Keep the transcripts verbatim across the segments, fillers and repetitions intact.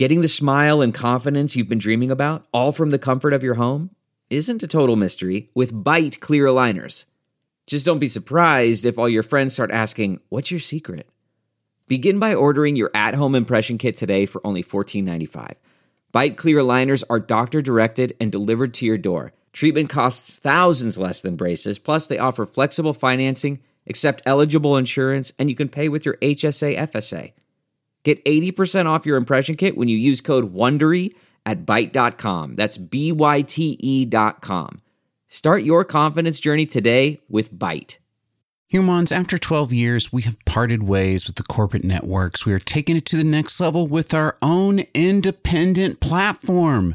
Getting the smile and confidence you've been dreaming about, all from the comfort of your home, isn't a total mystery with Byte clear aligners. Just don't be surprised if all your friends start asking, "What's your secret?" Begin by ordering your at-home impression kit today for only fourteen ninety-five. Byte clear aligners are doctor-directed and delivered to your door. Treatment costs thousands less than braces, plus they offer flexible financing, accept eligible insurance, and you can pay with your H S A F S A. Get eighty percent off your impression kit when you use code WONDERY at byte dot com. That's B Y T E dot com. Start your confidence journey today with Byte. Humans, after twelve years, we have parted ways with the corporate networks. We are taking it to the next level with our own independent platform,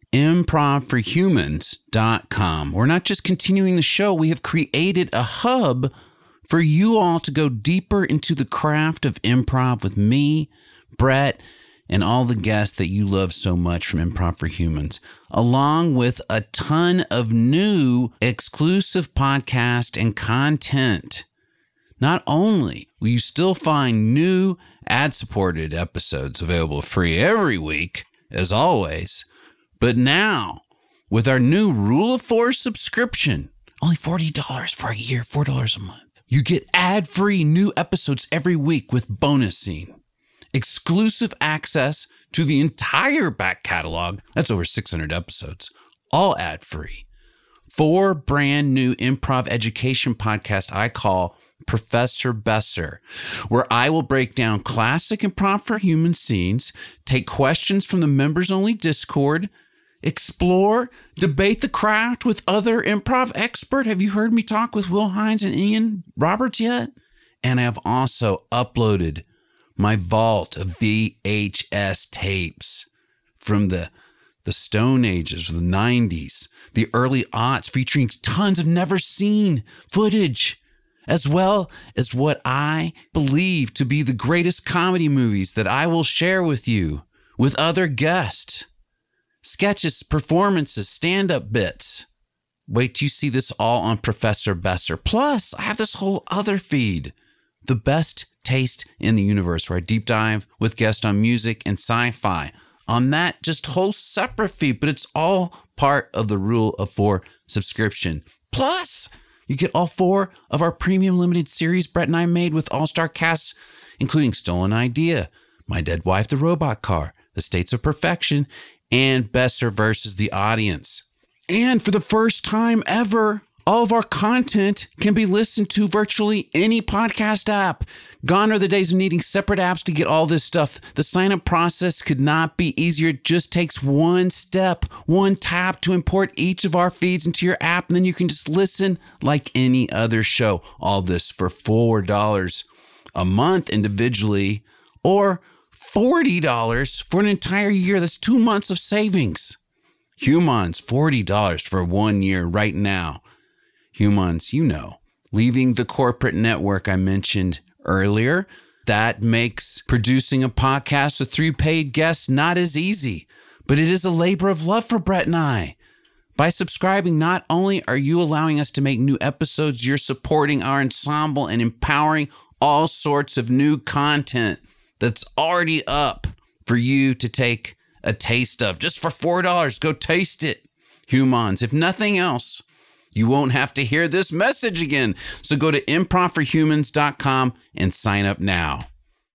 improv for humans dot com. We're not just continuing the show, we have created a hub for you all to go deeper into the craft of improv with me, Brett, and all the guests that you love so much from Improv for Humans, along with a ton of new exclusive podcast and content. Not only will you still find new ad-supported episodes available free every week, as always, but now, with our new Rule of Four subscription, only forty dollars for a year, four dollars a month, you get ad-free new episodes every week with bonus scene. Exclusive access to the entire back catalog. That's over six hundred episodes, all ad-free. Four brand new improv education podcasts I call Professor Besser, where I will break down classic improv for human scenes, take questions from the members-only Discord, explore, debate the craft with other improv experts. Have you heard me talk with Will Hines and Ian Roberts yet? And I have also uploaded my vault of V H S tapes from the, the Stone Ages, the nineties, the early aughts, featuring tons of never seen footage, as well as what I believe to be the greatest comedy movies that I will share with you with other guests. Sketches, performances, stand-up bits. Wait till you see this all on Professor Besser. Plus, I have this whole other feed, The Best Taste in the Universe, where I deep dive with guests on music and sci-fi. On that just whole separate feed, but it's all part of the Rule of Four subscription. Plus, you get all four of our premium limited series Brett and I made with all-star casts, including Stolen Idea, My Dead Wife, The Robot Car, The States of Perfection, and Besser versus the Audience. And for the first time ever, all of our content can be listened to virtually any podcast app. Gone are the days of needing separate apps to get all this stuff. The sign-up process could not be easier. It just takes one step, one tap to import each of our feeds into your app, and then you can just listen like any other show. All this for four dollars a month individually, or forty dollars for an entire year. That's two months of savings. Humans, forty dollars for one year right now. Humans, you know, leaving the corporate network I mentioned earlier, that makes producing a podcast with three paid guests not as easy, but it is a labor of love for Brett and I. By subscribing, not only are you allowing us to make new episodes, you're supporting our ensemble and empowering all sorts of new content that's already up for you to take a taste of. Just for four dollars, go taste it. Humans, if nothing else, you won't have to hear this message again. So go to improv for humans dot com and sign up now.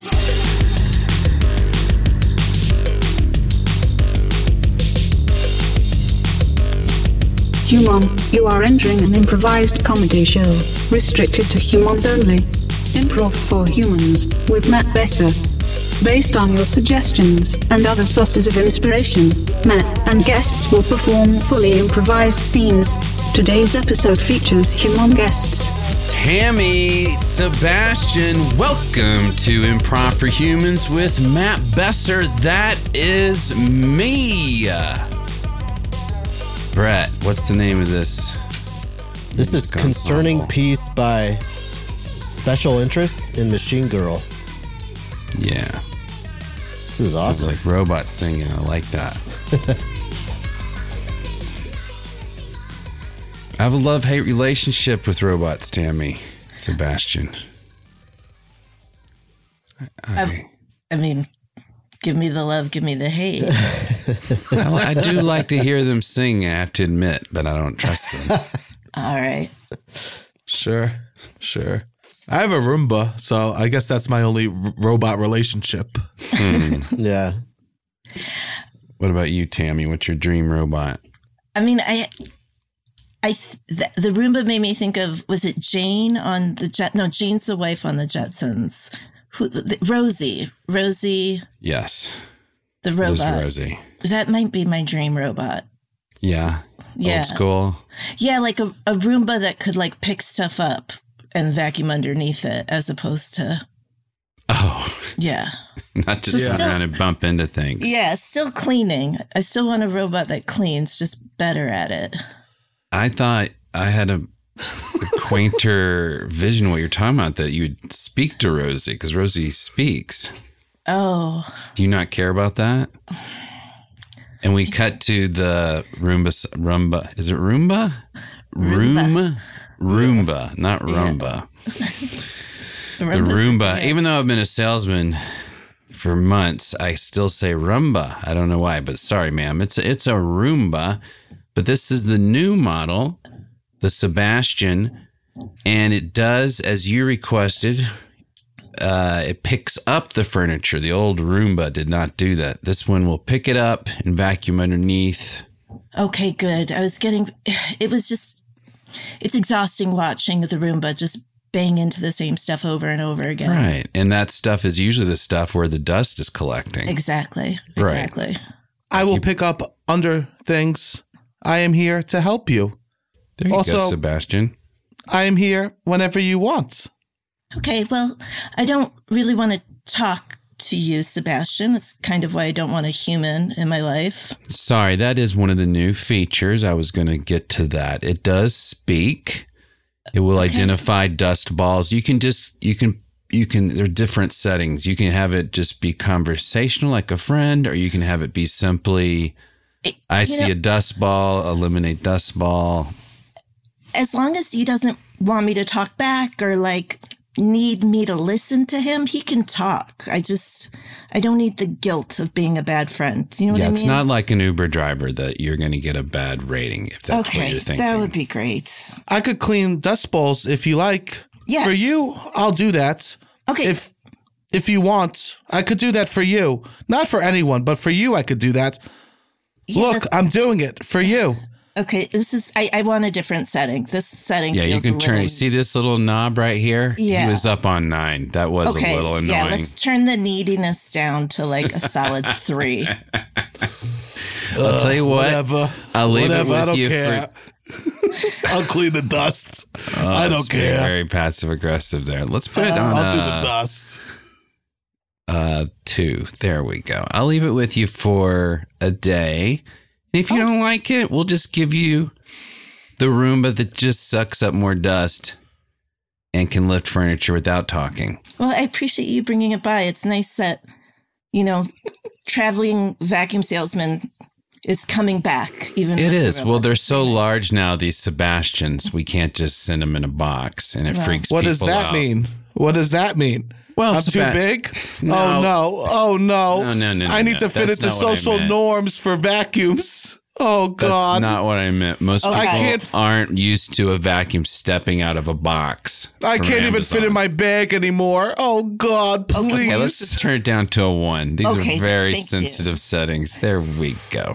Human, you are entering an improvised comedy show, restricted to humans only. Improv for Humans, with Matt Besser. Based on your suggestions and other sources of inspiration, Matt and guests will perform fully improvised scenes. Today's episode features human guests. Tammy, Sebastian, welcome to Improv for Humans with Matt Besser. That is me. Brett, what's the name of this? This is Concerning Piece by Special Interests in Machine Girl. Yeah. This is awesome. Sounds like robots singing. I like that. I have a love-hate relationship with robots, Tammy, Sebastian. I, I, I, I mean, give me the love, give me the hate. I, I do like to hear them sing, I have to admit, but I don't trust them. All right. Sure, sure. I have a Roomba, so I guess that's my only r- robot relationship. Hmm. Yeah. What about you, Tammy? What's your dream robot? I mean, I, I, the, the Roomba made me think of, was it Jane on the Jet? No, Jane's the wife on the Jetsons. Who? The, the, Rosie. Rosie. Yes. The It is robot. Rosie. That might be my dream robot. Yeah. Yeah. Old school. Yeah, like a, a Roomba that could like pick stuff up and vacuum underneath it, as opposed to, Oh, yeah. not just So sit still- around and bump into things. Yeah, still cleaning. I still want a robot that cleans, just better at it. I thought I had a, a quainter vision of what you're talking about, that you would speak to Rosie, because Rosie speaks. Oh, Do you not care about that? And we cut to the Roomba. Roomba. Is it Roomba? Room. Roomba, not Roomba. The Roomba. Even though I've been a salesman for months, I still say Roomba. I don't know why, but sorry, ma'am. It's a, it's a Roomba, but this is the new model, the Sebastian, and it does as you requested. Uh, it picks up the furniture. The old Roomba did not do that. This one will pick it up and vacuum underneath. Okay, good. I was getting, it was just, it's exhausting watching the Roomba just bang into the same stuff over and over again. Right. And that stuff is usually the stuff where the dust is collecting. Exactly. Right. Exactly. I will pick up under things. I am here to help you. There you Also- go, Sebastian. I am here whenever you want. Okay, well, I don't really want to talk to you, Sebastian. That's kind of why I don't want a human in my life. Sorry, that is one of the new features. I was going to get to that. It does speak. It will Okay. identify dust balls. You can just, you can, you can, there are different settings. You can have it just be conversational like a friend, or you can have it be simply, It- I you see know, a dust ball, eliminate dust ball. as long as he doesn't want me to talk back or like need me to listen to him, he can talk. I just, I don't need the guilt of being a bad friend. You know what Yeah, I mean? it's not like an Uber driver that you're going to get a bad rating if that's what Okay, you're thinking. that would be great. I could clean dust balls if you like. Yes. For you, I'll do that. Okay. If if you want, I could do that for you. Not for anyone, but for you, I could do that. Yeah, Look, I'm doing it for you. Okay, this is, I, I want a different setting. This setting Yeah, you feels can a turn. little- You see this little knob right here? Yeah. He was up on nine. That was Okay, a little annoying. yeah, let's turn the neediness down to like a solid three. I'll tell you what. Whatever. I'll leave Whatever. it with I don't you care. for. I'll clean the dust. Oh, I it's don't being care. Very passive aggressive there. Let's put it on I'll do the uh, dust. uh, two. There we go. I'll leave it with you for a day. And if you don't like it, we'll just give you the Roomba that just sucks up more dust and can lift furniture without talking. Well, I appreciate you bringing it by. It's nice that, you know, traveling vacuum salesman is coming back. Even It with the is. Well, robots. they're It's so very nice. large now, these Sebastians, we can't just send them in a box, and it Wow. freaks What people does that out. mean? What does that mean? Well, I'm Seba- too big? No. Oh, no. Oh, no. No, no, no, no, I need no. to fit That's into not what I social meant. norms for vacuums. Oh, That's God. not what I meant. Most Okay. people I can't- aren't used to a vacuum stepping out of a box. I from can't even fit in Amazon. my bag anymore. Oh, God, please. Okay, let's just turn it down to a one. These Okay, are very thank you. sensitive settings. There we go.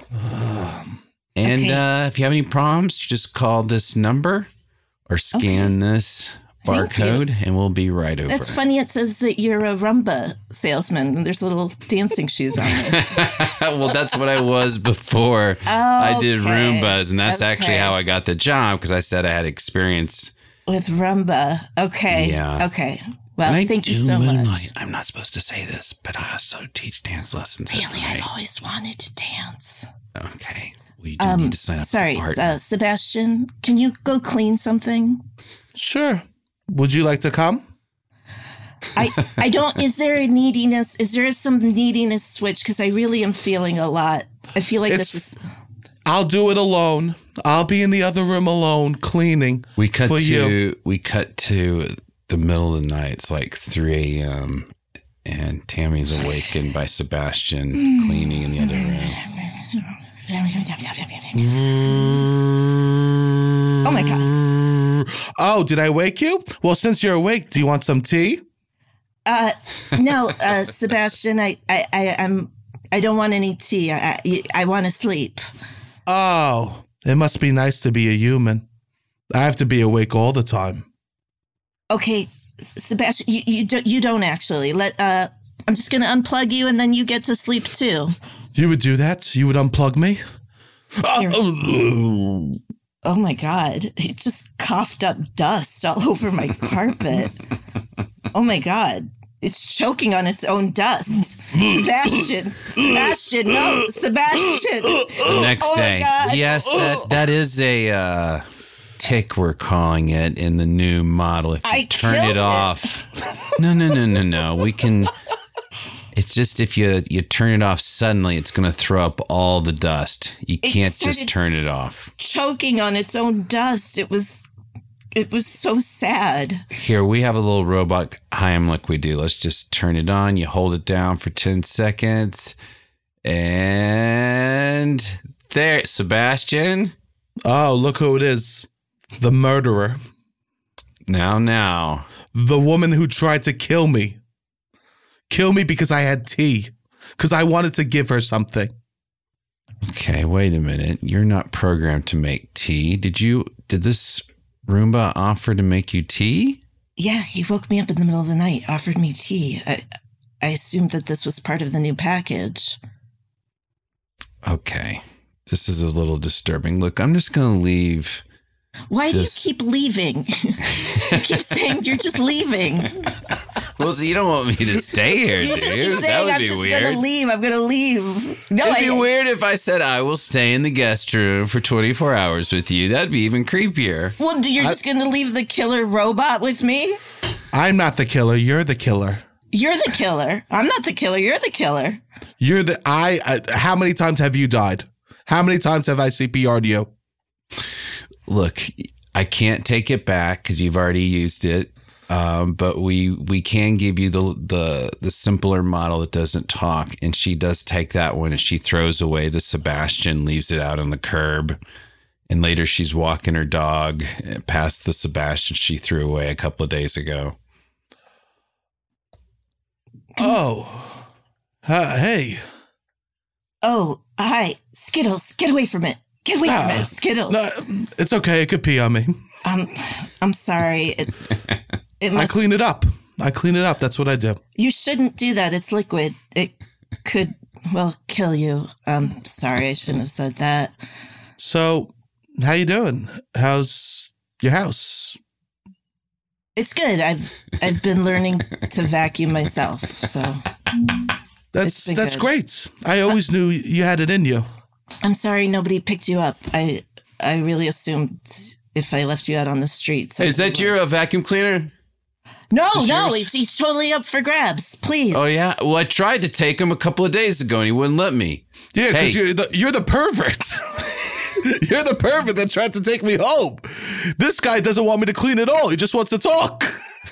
And Okay. uh, if you have any problems, just call this number or scan this Thank you. barcode, and we'll be right over. That's funny. It says that you're a Roomba salesman, and there's little dancing shoes on this. Well, that's what I was before I did Okay. Roombas, and that's actually Okay. how I got the job, because I said I had experience. With Roomba. Okay. Yeah. Okay. Well, I thank you do so moonlight. much. I'm not supposed to say this, but I also teach dance lessons. at Really, night. I've always wanted to dance. Okay. Well, you do Um, need to sign up sorry, for a partner. uh, Sebastian, can you go clean something? Sure. Would you like to come? I, I don't, is there a neediness? Is there some neediness switch? Because I really am feeling a lot. I feel like It's- this is, I'll do it alone. I'll be in the other room alone cleaning we cut for to you. we cut to the middle of the night. It's like three a.m. And Tammy's awakened by Sebastian cleaning in the other room. Oh my God. Oh, did I wake you? Well, since you're awake, do you want some tea? Uh, no, uh, Sebastian, I, I, I, I'm, I don't want any tea. I, I, I want to sleep. Oh, it must be nice to be a human. I have to be awake all the time. Okay, Sebastian, you, you, do, you don't actually. Let, uh, I'm just going to unplug you and then you get to sleep too. You would do that? You would unplug me? Oh, oh my God. He just coughed up dust all over my carpet. Oh my God. It's choking on its own dust. Sebastian. Sebastian. No. Sebastian. The next oh day. Yes, that, that is a uh, tick, we're calling it, in the new model. If you I turn killed it it. off. No, no, no, no, no. We can. It's just if you, you turn it off suddenly, it's going to throw up all the dust. You It can't started- just turn it off. Choking on its own dust. It was, it was so sad. Here, we have a little robot Heimlich we do. Let's just turn it on. You hold it down for ten seconds. And there, Sebastian. Oh, look who it is. The murderer. Now, now. The woman who tried to kill me. Kill me because I had tea. Because I wanted to give her something. Okay, wait a minute. You're not programmed to make tea. Did you, did this Roomba offer to make you tea? Yeah, he woke me up in the middle of the night, offered me tea. I, I assumed that this was part of the new package. Okay. This is a little disturbing. Look, I'm just going to leave. Why This- do you keep leaving? You keep saying you're just leaving. Well, so you don't want me to stay here, You dude. just keep That saying, would I'm be just weird. going to leave. I'm going to leave. No, It'd be I, weird if I said I will stay in the guest room for twenty-four hours with you. That'd be even creepier. Well, you're just going to leave the killer robot with me? I'm not the killer. You're the killer. You're the killer. I'm not the killer. You're the killer. You're the I. Uh, how many times have you died? How many times have I C P R'd you? Look, I can't take it back because you've already used it. Um, but we we can give you the the the simpler model that doesn't talk, and she does take that one and she throws away the Sebastian, leaves it out on the curb, and later she's walking her dog past the Sebastian she threw away a couple of days ago. Oh, uh, hey. Oh, hi. Skittles, get away from it. Get away Ah, from it, Skittles. No, it's okay. It could pee on me. Um, I'm sorry. It, it I must, clean it up. I clean it up. That's what I do. You shouldn't do that. It's liquid. It could, well, kill you. Um, sorry, I shouldn't have said that. So, how you doing? How's your house? It's good. I've I've been learning to vacuum myself. So That's It's been that's good. great. I always knew you had it in you. I'm sorry nobody picked you up. I I really assumed if I left you out on the streets. Is that your uh, vacuum cleaner? No, Is no, yours? he's, he's totally up for grabs. Please. Oh yeah. Well, I tried to take him a couple of days ago and he wouldn't let me. Yeah, because Hey. you're the you're the pervert. You're the pervert that tried to take me home. This guy doesn't want me to clean at all. He just wants to talk.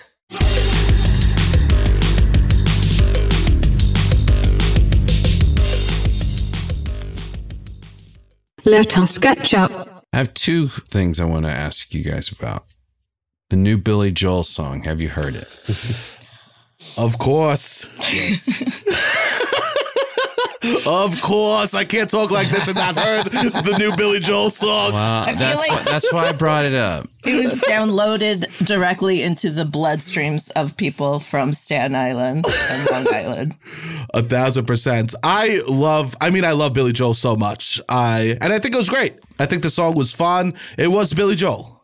Let us catch up. I have two things I want to ask you guys about. The new Billy Joel song. Have you heard it? Of course. Of course. I can't talk like this and not heard the new Billy Joel song. Wow, feel that's like- why, that's why I brought it up. It was downloaded directly into the bloodstreams of people from Staten Island and Long Island. A thousand percent. I love, I mean, I love Billy Joel so much. I And I think it was great. I think the song was fun. It was Billy Joel.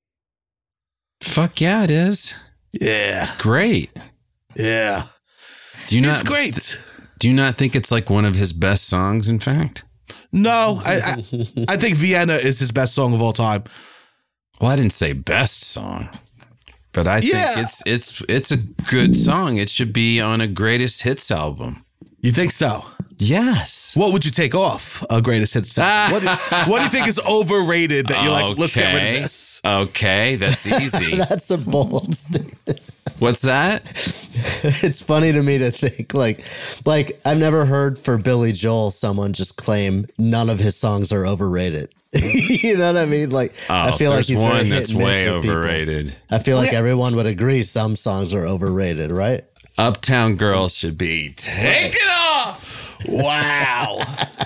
Fuck yeah, it is. Yeah. Great. Yeah. Do you It's not great. do you not think it's like one of his best songs? In fact, No, I, I I think Vienna is his best song of all time. well, I didn't say best song, but I think Yeah. it's it's it's a good song. It should be on a greatest hits album. You think so? Yes. What would you take off a greatest hits song? what, do, what do you think is overrated that you're like, let's get rid of Okay. this? Okay, that's easy. That's a bold statement. What's that? it's funny to me to think like, like I've never heard for Billy Joel someone just claim none of his songs are overrated. You know what I mean? Like, Oh, I feel like there's he's one very hit that's and miss way with people. overrated. I feel like Where- everyone would agree some songs are overrated, right? Uptown Girl should be taken off. Wow.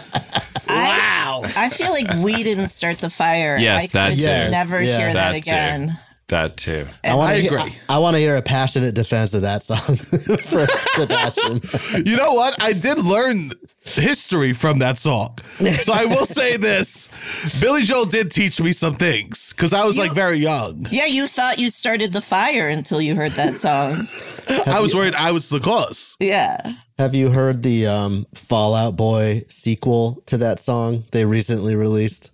Wow. I feel like we didn't start the fire. Yes, I that could too. never Yeah. hear that, That too. again. That too. I want I to agree. I, I want to hear a passionate defense of that song for Sebastian. You know what? I did learn history from that song. So I will say this. Billy Joel did teach me some things because I was like very young. Yeah, you thought you started the fire until you heard that song. I was worried I was the cause. Yeah. Have you heard the um, Fall Out Boy sequel to that song they recently released?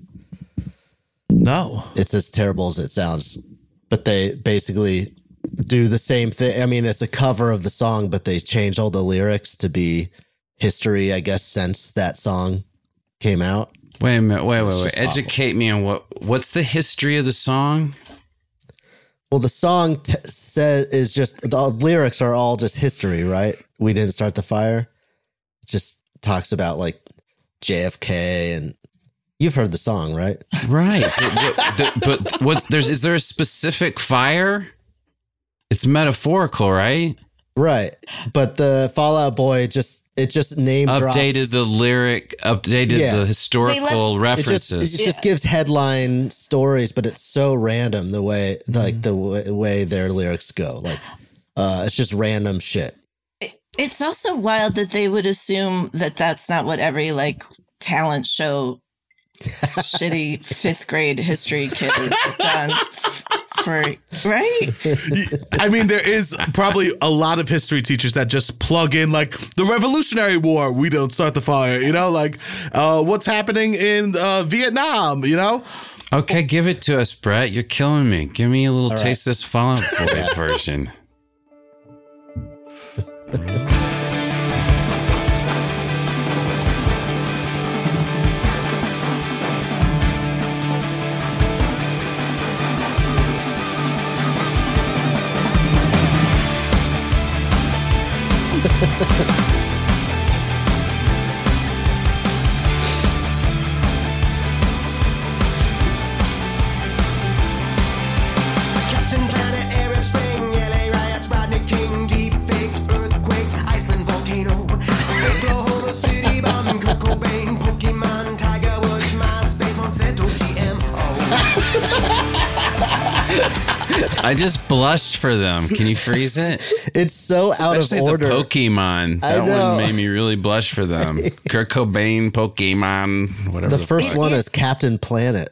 No. It's as terrible as it sounds, but they basically do the same thing. I mean, it's a cover of the song, but they change all the lyrics to be history, I guess, since that song came out. Wait a minute. Wait, wait, wait. just Educate me on what what's the history of the song? Well, the song t- says is just the lyrics are all just history, right? We didn't start the fire. It just talks about like J F K, and you've heard the song, right? Right. but, what- the- but what's there's is there a specific fire? It's metaphorical, right? Right. But the Fall Out Boy just it just name drops. Updated the lyric, updated Yeah. the historical It just, references. it just gives headline stories, but it's so random the way like the w- way their lyrics go. Like uh, it's just random shit. It's also wild that they would assume that that's not what every like talent show shitty fifth grade history kid has done f- for, right? I mean, there is probably a lot of history teachers that just plug in like the Revolutionary War. We don't start the fire, you know, like uh, what's happening in uh, Vietnam, you know? Okay, give it to us, Brett. You're killing me. Give me a little All right. taste of this Fall Out Boy version. Captain Planet, Arab Spring, L A riots, Rodney King, deep fakes, earthquakes, Iceland volcano, Oklahoma City bombing, Kurt Cobain, Pokemon, Tiger Woods, MySpace, Monsanto, G M O. I just blushed for them. Can you freeze it? It's so out Especially of order. the Pokemon. I That know. one made me really blush for them. Kurt Cobain, Pokemon, whatever. the first fuck. one is Captain Planet.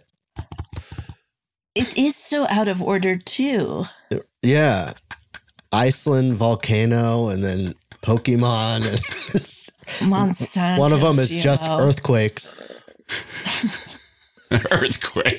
It is so out of order too. Yeah. Iceland volcano and then Pokemon. Monsanto. One of them is G M O. just earthquakes. Earthquake.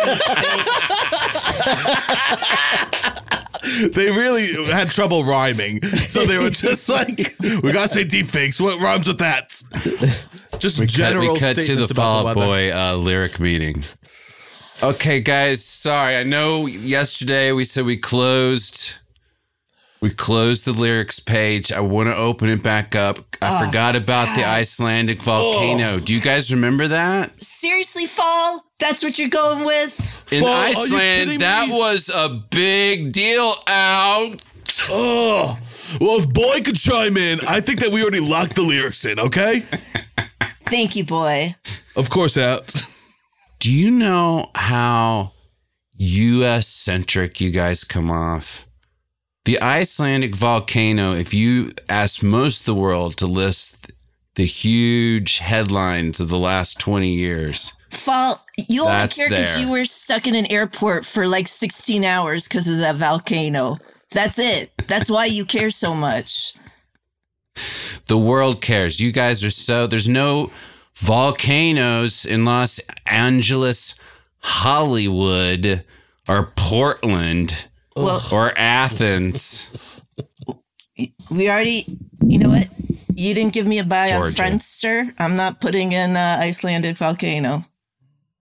They really had trouble rhyming. So they were just like, we got to say deep fakes. What rhymes with that? Just We cut, general we cut to the statements about Fall the Out weather. Boy uh, lyric meeting. Okay, guys, sorry. I know yesterday we said we closed we closed the lyrics page. I want to open it back up. I forgot about the Icelandic volcano. Do you guys remember that? Seriously, Fall? That's what you're going with? In Fall, are you Iceland, kidding that me? was a big deal out. Oh, well, if Boy could chime in, I think that we already locked the lyrics in, okay? Thank you, boy. Of course, out. Do you know how U S centric you guys come off? The Icelandic volcano, if you ask most of the world to list the huge headlines of the last twenty years, Fall, you only That's care because there. you were stuck in an airport for like sixteen hours because of that volcano. That's it. That's why you care so much. the world cares. You guys are so, there's no volcanoes in Los Angeles, Hollywood, or Portland, Well, or Athens. we already, you know what? You didn't give me a buy Georgia. on Friendster. I'm not putting in uh, Icelandic volcano.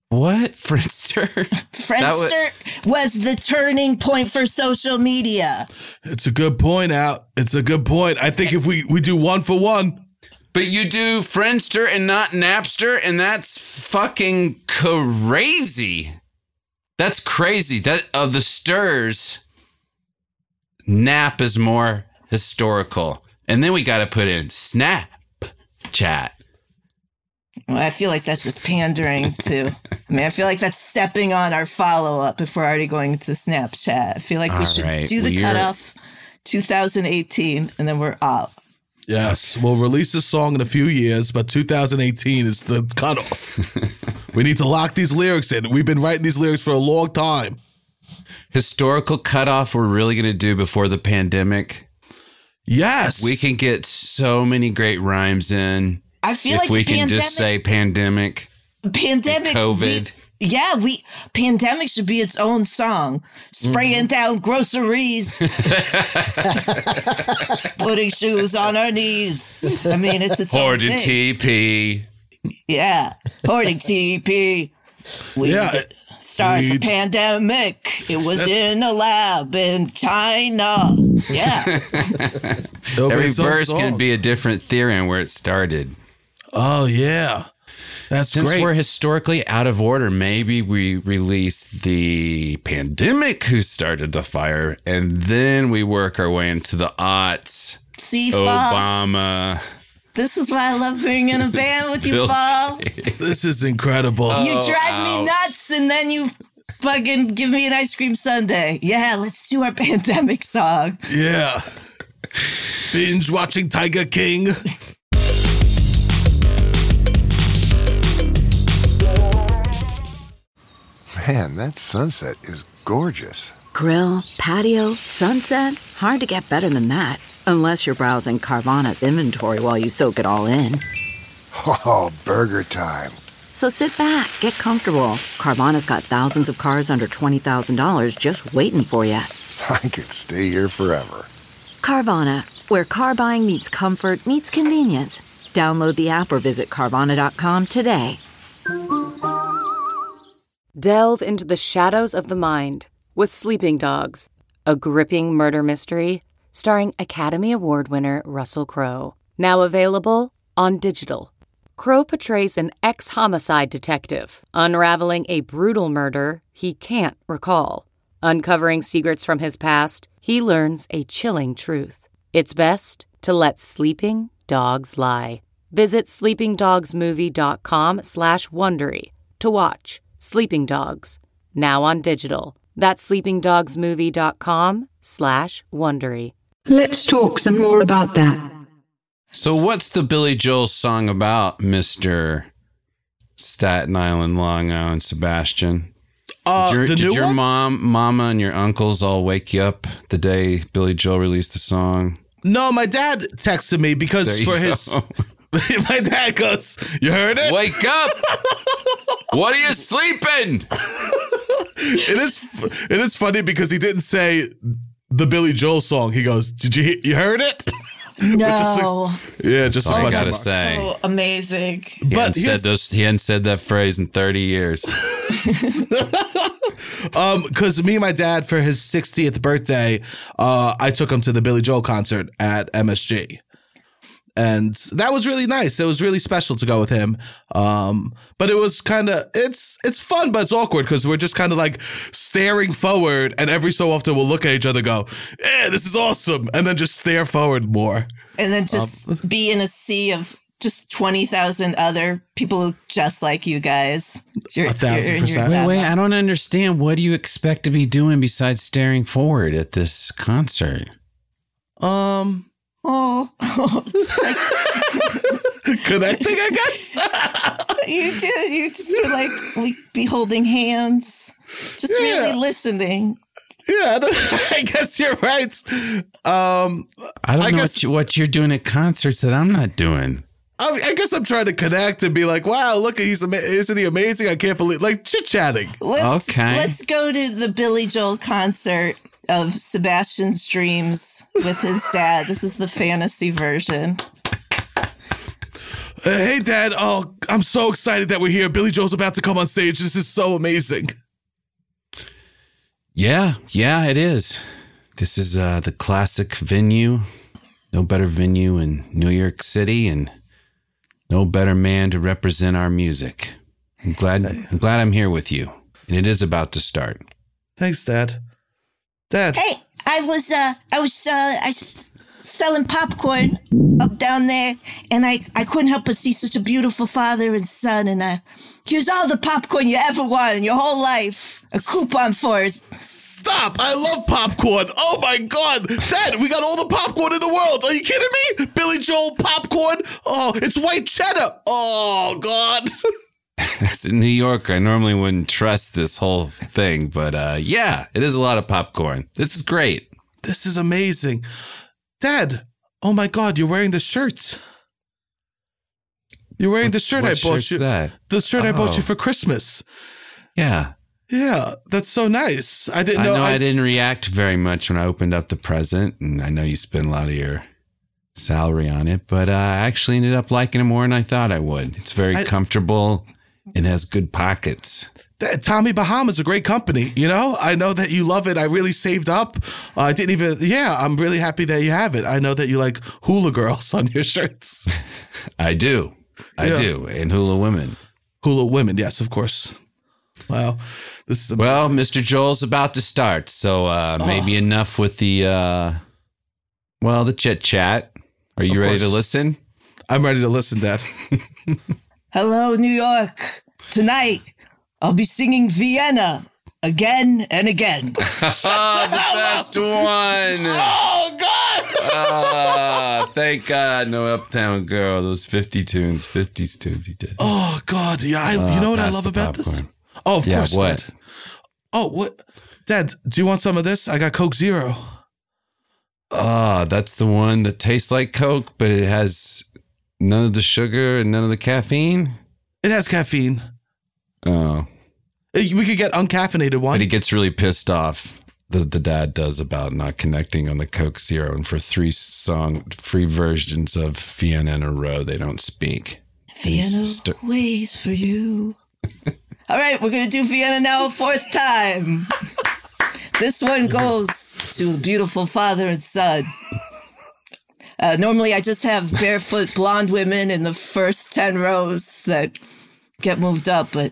What? Friendster? Friendster was the turning point for social media. It's a good point, Out. It's a good point. I think if we, we do one for one. But you do Friendster and not Napster, and that's fucking crazy. That's crazy. That of the stirs, Nap is more historical. And then we got to put in Snapchat. Well, I feel like that's just pandering to. I mean, I feel like that's stepping on our follow up if we're already going to Snapchat. I feel like we All should right. do the Well, cutoff two thousand eighteen, and then we're out. Yes, we'll release this song in a few years, but two thousand eighteen is the cutoff. We need to lock these lyrics in. We've been writing these lyrics for a long time. Historical cutoff we're really going to do before the pandemic. Yes. We can get so many great rhymes in. I feel if like we the can pandemic, just say pandemic, pandemic, COVID. We, yeah, we pandemic should be its own song. Spraying Mm-hmm. down groceries, putting shoes on our knees. I mean, it's its own hoarded thing. T P. Yeah, hoarding T P. We Yeah, started we- the pandemic. It was in a lab in China. Yeah. It'll be Every its own verse song. can be a different theory on where it started. Oh, yeah. That's Since great. we're historically out of order, maybe we release the pandemic who started the fire, and then we work our way into the aughts. See, Fall, Obama. this is why I love being in a band with you, Bill Fall. This is incredible. You Oh, drive me ouch. nuts, and then you fucking give me an ice cream sundae. Yeah, let's do our pandemic song. Yeah. Binge watching Tiger King. Man, that sunset is gorgeous. Grill, patio, sunset. Hard to get better than that. Unless you're browsing Carvana's inventory while you soak it all in. Oh, burger time. So sit back, get comfortable. Carvana's got thousands of cars under twenty thousand dollars just waiting for you. I could stay here forever. Carvana, where car buying meets comfort, meets convenience. Download the app or visit Carvana dot com today. Delve into the shadows of the mind with Sleeping Dogs, a gripping murder mystery starring Academy Award winner Russell Crowe. Now available on digital. Crowe portrays an ex-homicide detective unraveling a brutal murder he can't recall. Uncovering secrets from his past, he learns a chilling truth. It's best to let sleeping dogs lie. Visit sleepingdogsmovie.com slash Wondery to watch Sleeping Dogs, now on digital. That's sleepingdogsmovie.com slash Wondery. Let's talk some more about that. So what's the Billy Joel song about, Mister Staten Island, Long Island, Sebastian? Uh, did your, the did new your one? mom, mama, and your uncles all wake you up the day Billy Joel released the song? No, my dad texted me because There you for go. his. My dad goes, "You heard it? Wake up! What are you sleeping?" It is. It is funny because he didn't say the Billy Joel song. He goes, "Did you? Hear, you heard it?" No. Yeah, just That's all a I bunch gotta of- say. So amazing. He But hadn't said here's- those. He hadn't said that phrase in thirty years. Um, because me and my dad for his sixtieth birthday, uh, I took him to the Billy Joel concert at M S G. And that was really nice. It was really special to go with him. Um, but it was kind of it's it's fun, but it's awkward because we're just kind of like staring forward, and every so often we'll look at each other, and go, "Yeah, this is awesome," and then just stare forward more. And then just Um, be in a sea of just twenty thousand other people just like you guys. You're, A thousand you're in your percent. Wait, dad wait, bod. I don't understand. What do you expect to be doing besides staring forward at this concert? Um, Oh, just like connecting, I guess. you just you just were like we be holding hands, just Yeah. really listening. Yeah, I guess you're right. Um, I don't I know guess- what, you, what you're doing at concerts that I'm not doing. I, I guess I'm trying to connect and be like, wow, look, he's ama- isn't he amazing? I can't believe, like chit chatting. Let's, Okay. let's go to the Billy Joel concert of Sebastian's Dreams with his dad. This is the fantasy version. Uh, hey, Dad. Oh, I'm so excited that we're here. Billy Joel's about to come on stage. This is so amazing. Yeah, yeah, it is. This is uh, the classic venue. No better venue in New York City, and no better man to represent our music. I'm glad. I'm glad I'm here with you, and it is about to start. Thanks, Dad. Dad. Hey, I was uh, I was uh, I s- selling popcorn up down there, and I, I couldn't help but see such a beautiful father and son, and uh, here's all the popcorn you ever wanted in your whole life. A coupon for it. Stop! I love popcorn. Oh my God, Dad, we got all the popcorn in the world. Are you kidding me? Billy Joel popcorn. Oh, it's white cheddar. Oh God. As a New Yorker, I normally wouldn't trust this whole thing, but uh, yeah, it is a lot of popcorn. This is great. This is amazing, Dad. Oh my God, you're wearing the shirt. You're wearing What- the shirt what I bought shirt's you. that? The shirt I bought Oh. you for Christmas. Yeah. Yeah, that's so nice. I didn't I know. know I, didn't react very much when I opened up the present, and I know you spent a lot of your salary on it, but uh, I actually ended up liking it more than I thought I would. It's very I- comfortable and has good pockets. That- Tommy Bahama's a great company. You know, I know that you love it. I really saved up. Uh, I didn't even. Yeah, I'm really happy that you have it. I know that you like hula girls on your shirts. I do. I Yeah. do. And hula women. Hula women, yes, of course. Wow, this is amazing. Well, Mister Joel's about to start, so uh, maybe Oh. enough with the, uh, well, the chit chat. Are you Of ready to course. listen? I'm ready to listen, Dad. Hello, New York. Tonight, I'll be singing Vienna again and again. Oh, the best one. Oh God! Ah, thank God, no Uptown Girl. Those fifty tunes, fifties tunes he did. Oh God! Yeah, I, Uh, you know what I pass love the about this? popcorn. Oh, of Yeah, course, what? Dad. Oh, what? Dad, do you want some of this? I got Coke Zero. Ah, that's the one that tastes like Coke, but it has none of the sugar and none of the caffeine. It has caffeine. Oh, Eh, We could get uncaffeinated one. but he gets really pissed off. The, the dad does about not connecting on the Coke Zero, and for three song free versions of Vienna in a row, they don't speak. Vienna St- waits for you. All right, we're going to do Vienna now a fourth time. This one goes to the beautiful father and son. Uh, normally, I just have barefoot blonde women in the first ten rows that get moved up, but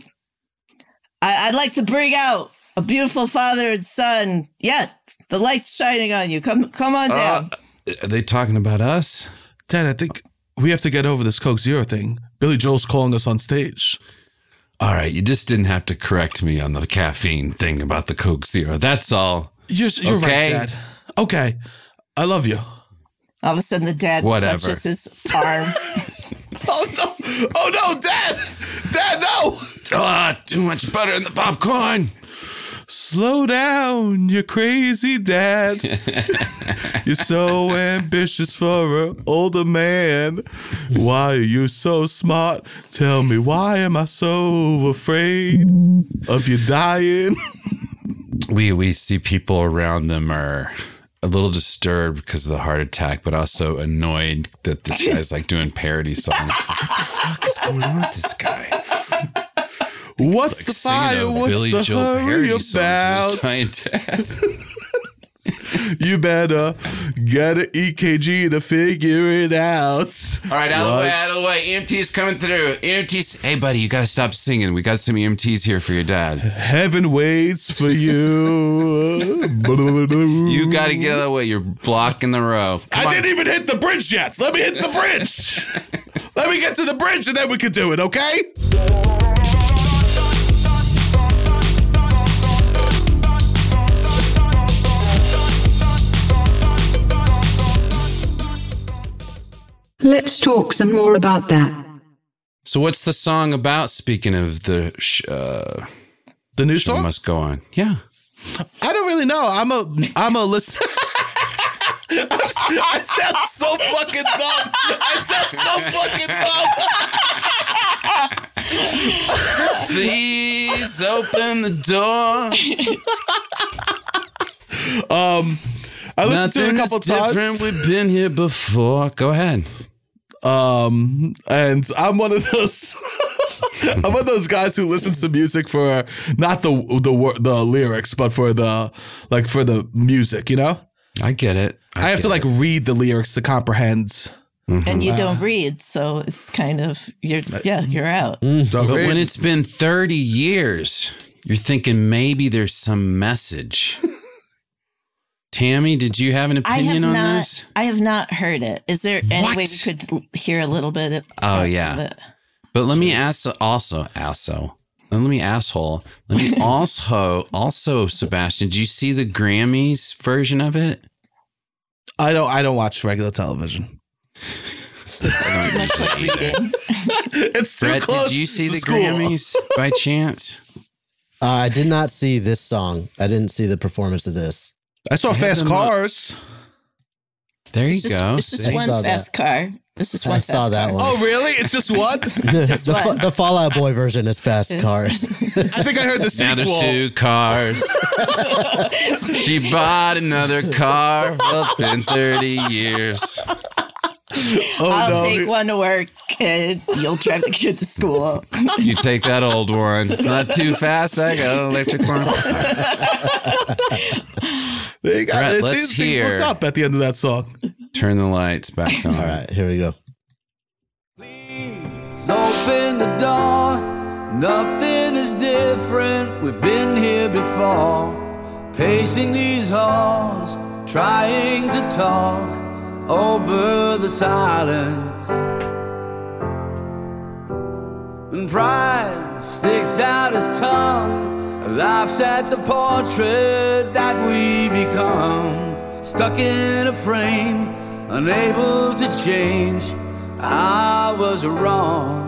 I- I'd like to bring out a beautiful father and son. Yeah, the light's shining on you. Come, come on down. Uh, are they talking about us? Dad, I think we have to get over this Coke Zero thing. Billy Joel's calling us on stage. All right, you just didn't have to correct me on the caffeine thing about the Coke Zero. That's all. You're, you're Okay. right, Dad. Okay, I love you. All of a sudden, the dad Whatever. clutches his arm. Oh no! Oh no, Dad! Dad, no! Ah, too much butter in the popcorn. Slow down, you crazy dad. You're so ambitious for an older man. Why are you so smart? Tell me, why am I so afraid of you dying? We we see people around them are a little disturbed because of the heart attack, but also annoyed that this guy's like doing parody songs. What the fuck is going on with this guy? What's Like the singing fire? a What's Billy the Joel hurry parody song to about? his giant dad. You better get an E K G to figure it out. All right, out of the way, What's- out of the way. E M T's coming through. E M T's. Hey, buddy, you got to stop singing. We got some E M Ts here for your dad. Heaven waits for you. You got to get out of the way. You're blocking the row. Come I on. didn't even hit the bridge yet. Let me hit the bridge. Let me get to the bridge and then we can do it, okay? Let's talk some more about that. So, what's the song about? Speaking of the sh- uh, The new show song? must go on. Yeah. I don't really know. I'm a I'm a listen. I sound so fucking dumb. I sound so fucking dumb. Please open the door. Um, I listened to it a couple Nothing's different. times. We've been here before. Go ahead. Um, and I'm one of those. I'm one of those guys who listens to music for not the the wor- the lyrics, but for the like for the music. You know, I get it. I, I have get to like it. read the lyrics to comprehend. And you don't read, so it's kind of you're yeah you're out. Don't But read. when it's been thirty years, you're thinking maybe there's some message. Tammy, did you have an I have opinion on not. this? I have not heard it. Is there any What? way we could l- hear a little bit? Of, Oh, of yeah. it? But let me ask also, also, let me asshole. Let me also, also, Sebastian, did you see the Grammys version of it? I don't. I don't watch regular television. I don't Much like usually either. reading. It's too Brett, close. did you see to the school. Grammys by chance? Uh, I did not see this song. I didn't see the performance of this. I saw I had Fast them up. Cars. There you It's just, go. it's just See? I one saw fast car. It's just I one saw fast that car. one. Oh, really? It's just one? the, just the, one. the Fallout Boy version is Fast Cars. I think I heard the Now sequel. there's two cars. She bought another car. Well, it's been thirty years. Oh, I'll no. take one to work, and you'll drive the kid to school. You take that old one. It's not too fast. I got an electric one. There you go. Brett, it let's seems things hear. looked up at the end of that song. Turn the lights back on. All right, here we go. Open the door, nothing is different. We've been here before, pacing these halls, trying to talk over the silence. And pride sticks out his tongue, laughs at the portrait that we become, stuck in a frame, unable to change. I was wrong.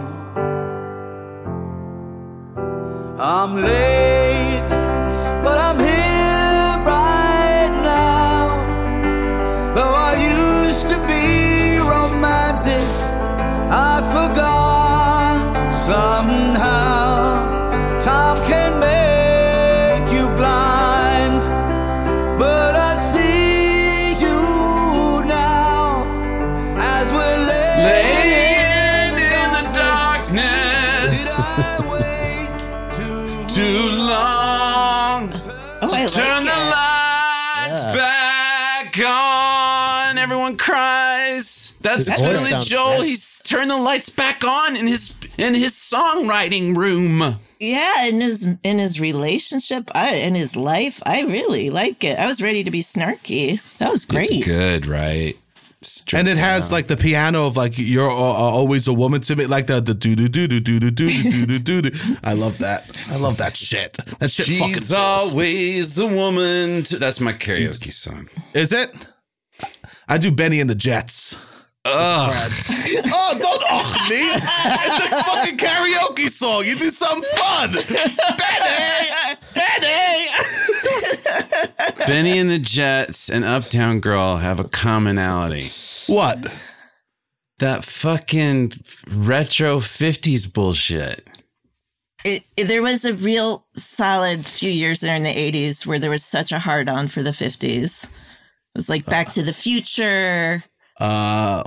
I'm late, but I'm here right now. Though I used to be romantic, I forgot somehow. Time can make you blind, but I see you now as we're laying in the darkness. Did I wait too, Too long Oh, I to turn like the it. lights Yeah. back on. Everyone cries. That's His voice Billy sounds Joel. great. He's turned the lights back on in his in his songwriting room. Yeah, in his in his relationship, I in his life, I really like it. I was ready to be snarky. That was great. It's good, right? And it has like the piano of like you're uh, always a woman to me, like the the do do do do do do do do do do. I love that. I love that shit. That shit fucking She's sells. always a woman. To, that's my karaoke song. Is it? I do Benny and the Jets. Ugh. Oh, don't ugh me. It's a fucking karaoke song. You do something fun. Benny! Benny! Benny and the Jets and Uptown Girl have a commonality. What? That fucking retro fifties bullshit. It, it- there was a real solid few years there in the eighties where there was such a hard on for the fifties. It was like Back to the Future, Uh,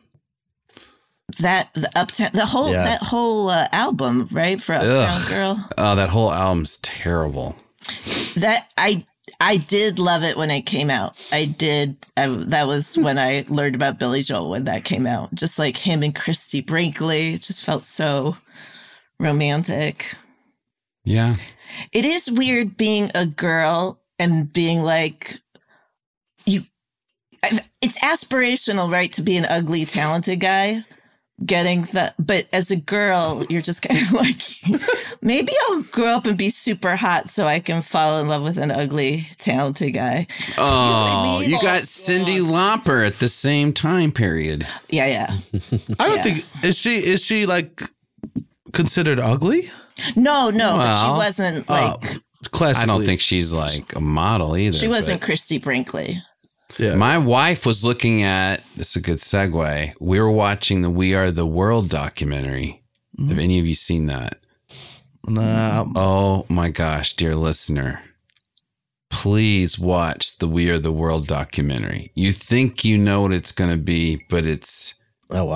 that the Uptown, the whole Yeah. that whole uh, album, right, for Uptown Ugh. Girl. Oh, that whole album's terrible. That I I did love it when it came out. I did. I, that was when I learned about Billy Joel when that came out. Just like him and Christy Brinkley, it just felt so romantic. Yeah. It is weird being a girl and being like you. It's aspirational, right, to be an ugly, talented guy. Getting that, but as a girl, you're just kind of like, maybe I'll grow up and be super hot so I can fall in love with an ugly, talented guy. Oh, mean? you Oh, got Cyndi Lauper at the same time period. Yeah, yeah. I don't Yeah. think is she is she like considered ugly? No, no, but she Well, wasn't Uh, like classically, I don't think she's like a model either. she wasn't but- Christy Brinkley. Yeah. My wife was looking at, this is a good segue. We were watching the We Are the World documentary. Have any of you seen that? Nah, Oh my gosh, dear listener. Please watch the We Are the World documentary. You think you know what it's going to be, but it's Oh, wow.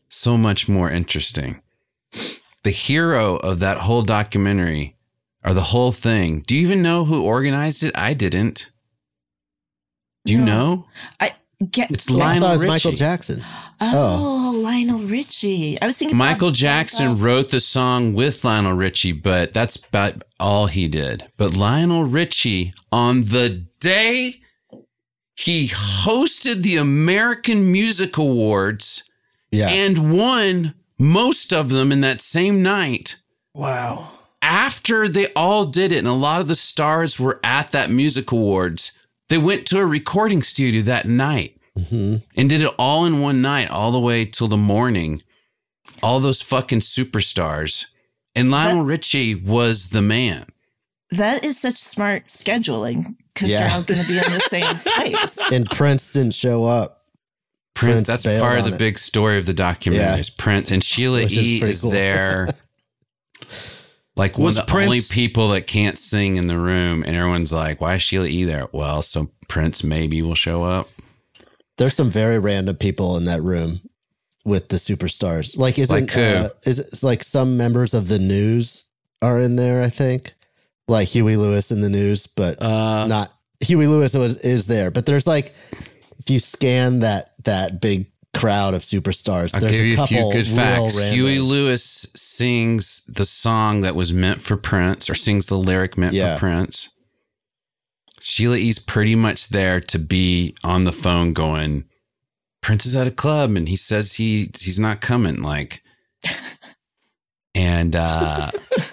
so much more interesting. The hero of that whole documentary, or the whole thing, do you even know who organized it? I didn't. Do you No. know? I get. It's I Lionel thought it was Richie. Michael Jackson. Oh, Lionel Richie. I was thinking Michael Bob Jackson Geldof. wrote the song with Lionel Richie, but that's about all he did. But Lionel Richie, on the day he hosted the American Music Awards Yeah. and won most of them in that same night. Wow. After they all did it, and a lot of the stars were at that music awards, they went to a recording studio that night Mhm. and did it all in one night, all the way till the morning. All those fucking superstars. And Lionel Richie was the man. That is such smart scheduling because Yeah. you're all going to be in the same place. And Prince didn't show up. Prince, Prince that's bailed part of on the it. big story of the documentary Yeah. is Prince. And Sheila Which is E. pretty is cool. there. Like one Was of the only Prince- people that can't sing in the room. And everyone's like, why is Sheila E. there? Well, so Prince maybe will show up. There's some very random people in that room with the superstars. Like, isn't Like who? uh, is it like some members of the News are in there? I think, like Huey Lewis in the News, but Uh, not Huey Lewis was is there. But there's like, if you scan that that big crowd of superstars, I'll there's give a you a couple few good real facts. randos. Huey Lewis sings the song that was meant for Prince, or sings the lyric meant Yeah. for Prince. Sheila E's pretty much there to be on the phone going, Prince is at a club and he says he he's not coming. Like, and uh,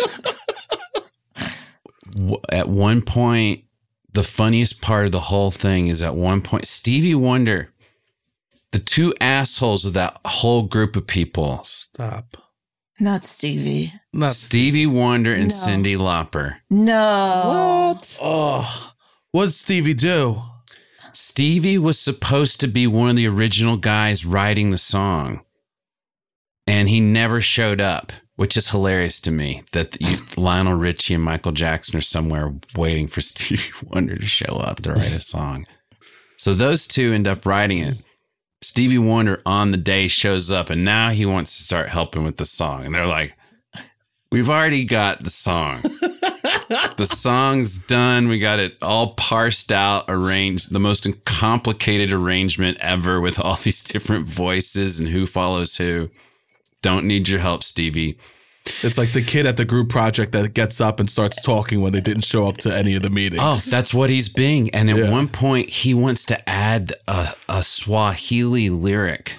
w- at one point, the funniest part of the whole thing is at one point, Stevie Wonder, the two assholes of that whole group of people, Stop. Not Stevie. Not. Stevie Wonder and No. Cyndi Lauper. No. What? Oh, what did Stevie do? Stevie was supposed to be one of the original guys writing the song, and he never showed up, which is hilarious to me that you, Lionel Richie and Michael Jackson are somewhere waiting for Stevie Wonder to show up to write a song. So those two end up writing it. Stevie Wonder on the day shows up, and now he wants to start helping with the song. And they're like, we've already got the song. The song's done. We got it all parsed out, arranged, the most complicated arrangement ever with all these different voices and who follows who. Don't need your help, Stevie. It's like the kid at the group project that gets up and starts talking when they didn't show up to any of the meetings. Oh, that's what he's being. And at Yeah. one point, he wants to add a, a Swahili lyric.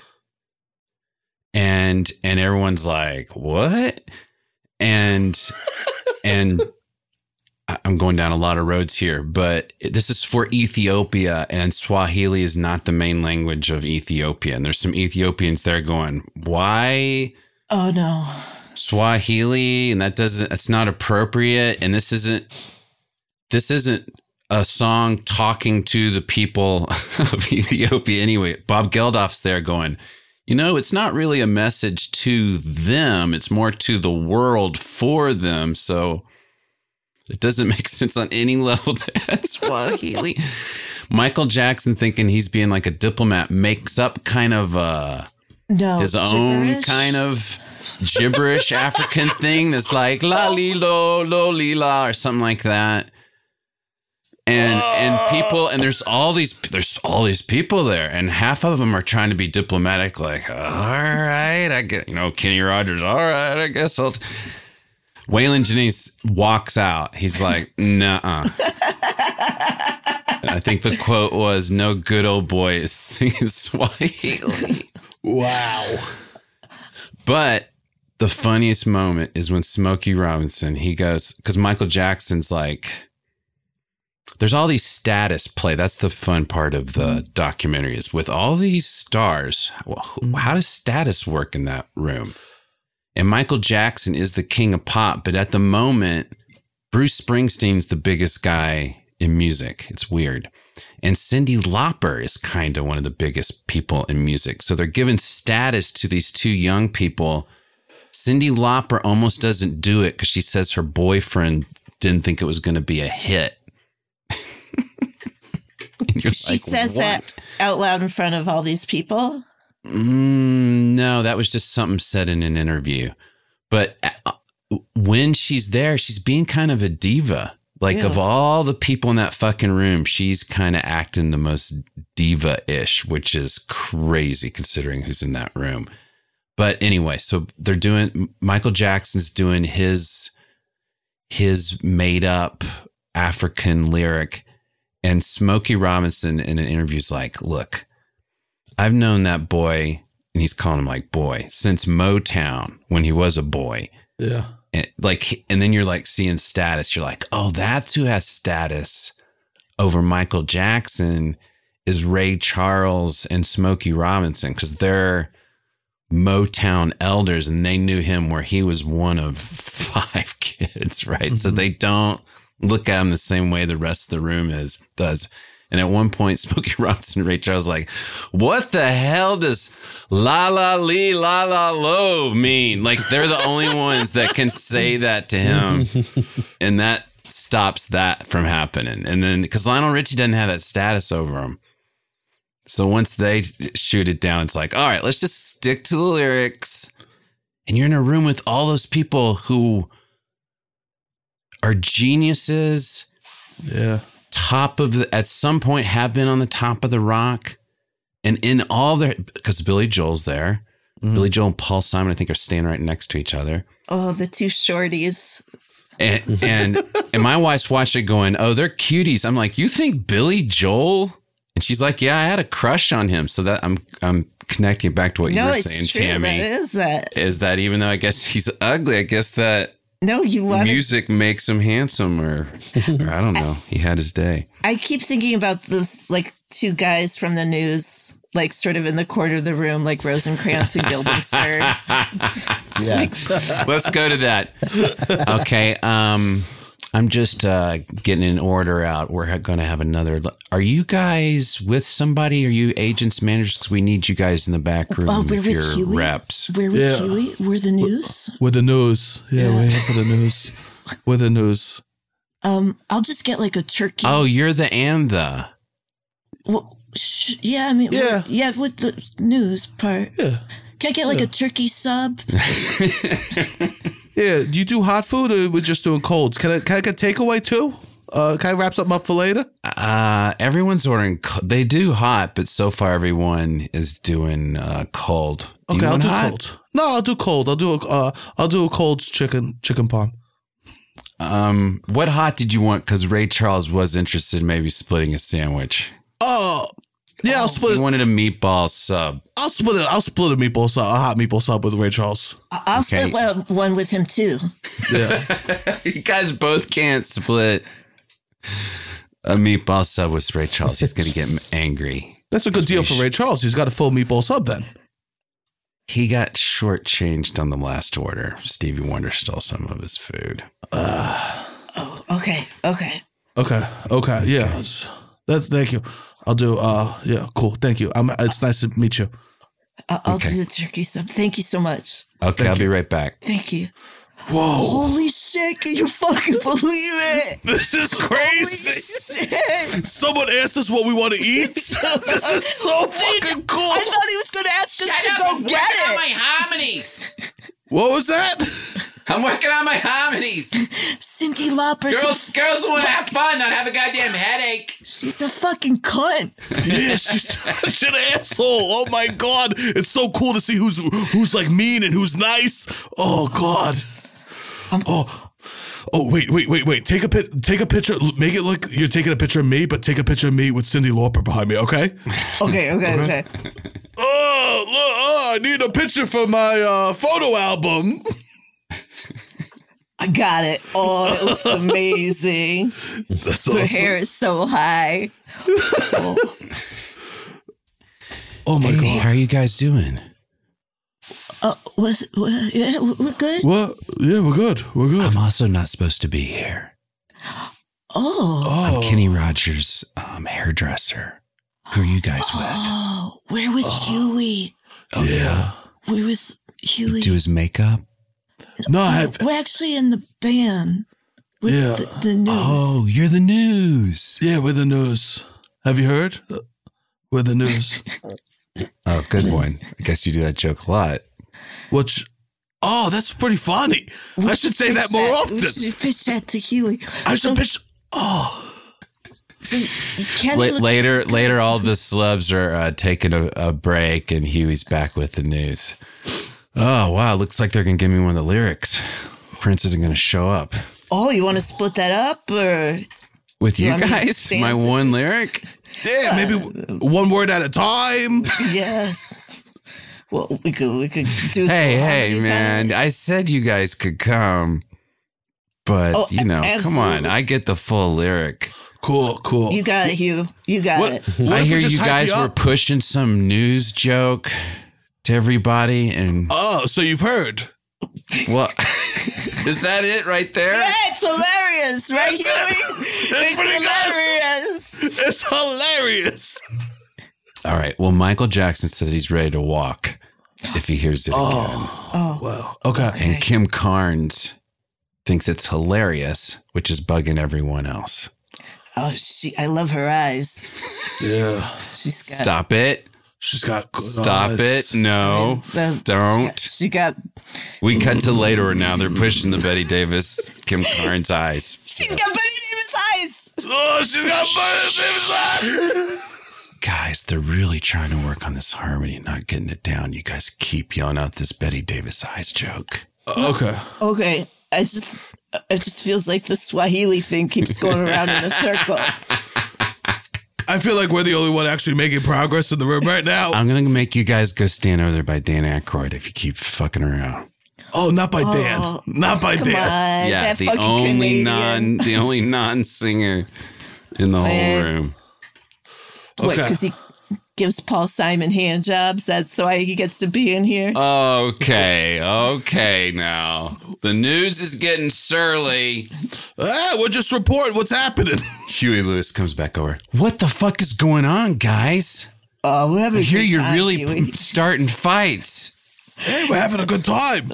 And and everyone's like, what? And and I- I'm going down a lot of roads here, but this is for Ethiopia, and Swahili is not the main language of Ethiopia. And there's some Ethiopians there going, why Oh, no. Swahili? And that doesn't, it's not appropriate. And this isn't, this isn't a song talking to the people of Ethiopia anyway. Bob Geldof's there going, you know, it's not really a message to them. It's more to the world for them. So it doesn't make sense on any level to add Swahili. Michael Jackson, thinking he's being like a diplomat, makes up kind of uh, No. his own gibberish? kind of gibberish African thing that's like la li lo lo li la or something like that. And and people and there's all these there's all these people there, and half of them are trying to be diplomatic, like, all right, I get, you know, Kenny Rogers, all right, I guess I'll. Waylon Jennings walks out. He's like, nuh-uh. I think the quote was, no good old boy is singing Swahili. Wow. But the funniest moment is when Smokey Robinson, he goes, because Michael Jackson's like, there's all these status play. That's the fun part of the documentary is with all these stars. Well, how does status work in that room? And Michael Jackson is the king of pop, but at the moment, Bruce Springsteen's the biggest guy in music. It's weird. And Cyndi Lauper is kind of one of the biggest people in music. So they're giving status to these two young people. Cyndi Lauper almost doesn't do it because she says her boyfriend didn't think it was going to be a hit. And you're She like, says what? that out loud in front of all these people. Mm, no, that was just something said in an interview. But uh, when she's there, she's being kind of a diva. Like, Yeah. of all the people in that fucking room, she's kind of acting the most diva-ish, which is crazy considering who's in that room. But anyway, so they're doing, Michael Jackson's doing his, his made up African lyric, and Smokey Robinson in an interview is like, look, I've known that boy, and he's calling him like boy, since Motown when he was a boy. Yeah. And like, and then you're like seeing status. You're like, oh, that's who has status over Michael Jackson is Ray Charles and Smokey Robinson, because they're Motown elders and they knew him where he was one of five kids, right? Mm-hmm. So they don't look at him the same way the rest of the room is does. And at one point, Smokey Robinson and Ray Charles like, what the hell does la la lee la la lo mean? Like, they're the only ones that can say that to him. And that stops that from happening. And then, because Lionel Richie doesn't have that status over him. So once they shoot it down, it's like, all right, let's just stick to the lyrics. And you're in a room with all those people who are geniuses. Yeah. Top of the, at some point have been on the top of the rock. And in all their, because Billy Joel's there. Mm. Billy Joel and Paul Simon, I think, are standing right next to each other. Oh, the two shorties. And and, and my wife's watched it going, oh, they're cuties. I'm like, you think Billy Joel? And she's like, yeah, I had a crush on him. So that I'm I'm connecting back to what no, you were it's saying, true. Tammy. That is that. Is that even though I guess he's ugly, I guess that no, you want music makes him handsome, or, or I don't know. He had his day. I keep thinking about this, like two guys from the news, like sort of in the corner of the room, like Rosencrantz and Guildenstern. Yeah. Like, let's go to that. Okay. Um, I'm just uh, getting an order out. We're going to have another. Are you guys with somebody? Are you agents, managers? Because we need you guys in the back room. Oh, we're if with you're Huey. Reps. We're with Yeah. Huey. We're the news. We're the news. Yeah, Yeah. we're here for the news. We're the news. Um, I'll just get like a turkey. Oh, you're the and the. Well, sh- yeah, I mean, Yeah. yeah, with the news part. Yeah. Can I get like Yeah. a turkey sub? Yeah. Do you do hot food or we're just doing colds? Can I can I get takeaway too? Uh, can I wrap something up for later? Uh, everyone's ordering. co- They do hot, but so far everyone is doing uh, cold. Do Okay, you I'll want do hot? cold. No, I'll do cold. I'll do a uh, I'll do a cold chicken chicken parm. Um, what hot did you want? Because Ray Charles was interested in maybe splitting a sandwich. Oh, yeah, I'll split. He It. wanted a meatball sub. I'll split it. I'll split a meatball sub, a hot meatball sub with Ray Charles. I- I'll Okay. split one- one with him too. Yeah. You guys both can't split a meatball sub with Ray Charles. He's going to get angry. That's a good deal for Ray Charles. He's got a full meatball sub then. He got shortchanged on the last order. Stevie Wonder stole some of his food. Uh, Oh, okay, okay. okay. Okay. Yeah. That's, that's thank you. I'll do. Uh. Yeah. Cool. Thank you. I'm. It's nice to meet you. I- I'll Okay. do the turkey sub. Thank you so much. Okay, I'll be right back. Thank you. Whoa. Holy shit! Can you fucking believe it? This is Holy crazy. shit! Someone asked us what we want to eat. This is so fucking cool. I thought he was going to ask us to go get it. my hominies. What was that? I'm working on my hominies. Cindy Lauper's Girls, girls want to have fun, not have a goddamn headache. she's a fucking cunt. Yeah, she's such an asshole. Oh my god, it's so cool to see who's who's like mean and who's nice. Oh god. Oh. Oh wait, wait, wait, wait! Take a pic, take a picture. Make it look you're taking a picture of me, but take a picture of me with Cindy Lauper behind me, okay? Okay, okay, okay. Oh, look, oh, I need a picture for my uh, photo album. I got it. Oh, it looks amazing. That's Her awesome. hair is so high. Oh. Oh my Hey, god. how are you guys doing? Uh, what, what, yeah, we're good. What? Yeah, we're good. We're good. I'm also not supposed to be here. Oh, I'm Oh. Kenny Rogers' um, hairdresser. Who are you guys with? oh, we're with Huey. Oh, Yeah. We're with Huey. Do his makeup? No, I have. We're actually in the band with Yeah. the, the news. Oh, you're the news. Yeah, we're the news. Have you heard? We're the news. Oh, good one. I guess you do that joke a lot. Which, oh, that's pretty funny. We I should say that more that. often. We should pitch that to Huey. I should so, pitch. Oh. So you La- later, later, all the celebs are uh, taking a, a break, and Huey's back with the news. Oh, wow. Looks like they're going to give me one of the lyrics. Prince isn't going to show up. Oh, you want to split that up? Or with you, you guys? My one lyric? Yeah, maybe one word at a time. Yes. Well, we could we could do. Hey, hey, man! I said you guys could come, but oh, you know, absolutely. Come on! I get the full lyric. Cool, cool. You got it, Hugh. You got what, it. What I hear you guys you were pushing some news joke to everybody, and oh, so you've heard? What? Is that it right there? Yeah, it's hilarious, right, Huey? It's hilarious. Good. It's hilarious. All right. Well, Michael Jackson says he's ready to walk if he hears it oh. again. Oh, well, okay. And Kim Carnes thinks it's hilarious, which is bugging everyone else. Oh, she! I love her eyes. Yeah. She's got. Stop it. She's got good Stop eyes. it. No. I mean, don't. She got. We cut to later now. They're pushing the Betty Davis, Kim Carnes eyes. She's got Betty Davis eyes. Oh, she's got Betty Davis eyes. Guys, they're really trying to work on this harmony, not getting it down. You guys keep yelling out this Betty Davis eyes joke. Uh, okay. Okay. I just, it just feels like the Swahili thing keeps going around in a circle. I feel like we're the only one actually making progress in the room right now. I'm going to make you guys go stand over there by Dan Aykroyd if you keep fucking around. Oh, not by oh, Dan. Not by come Dan. On, yeah, that the fucking only Canadian. non the only non-singer in the Man. whole room. What, Okay. because he gives Paul Simon hand jobs? That's why he gets to be in here? Okay, okay now. The news is getting surly. Ah, we're just reporting what's happening. Huey Lewis comes back over. What the fuck is going on, guys? Oh, we're having I a hear good you're time, really Huey. p- starting fights. Hey, we're having a good time.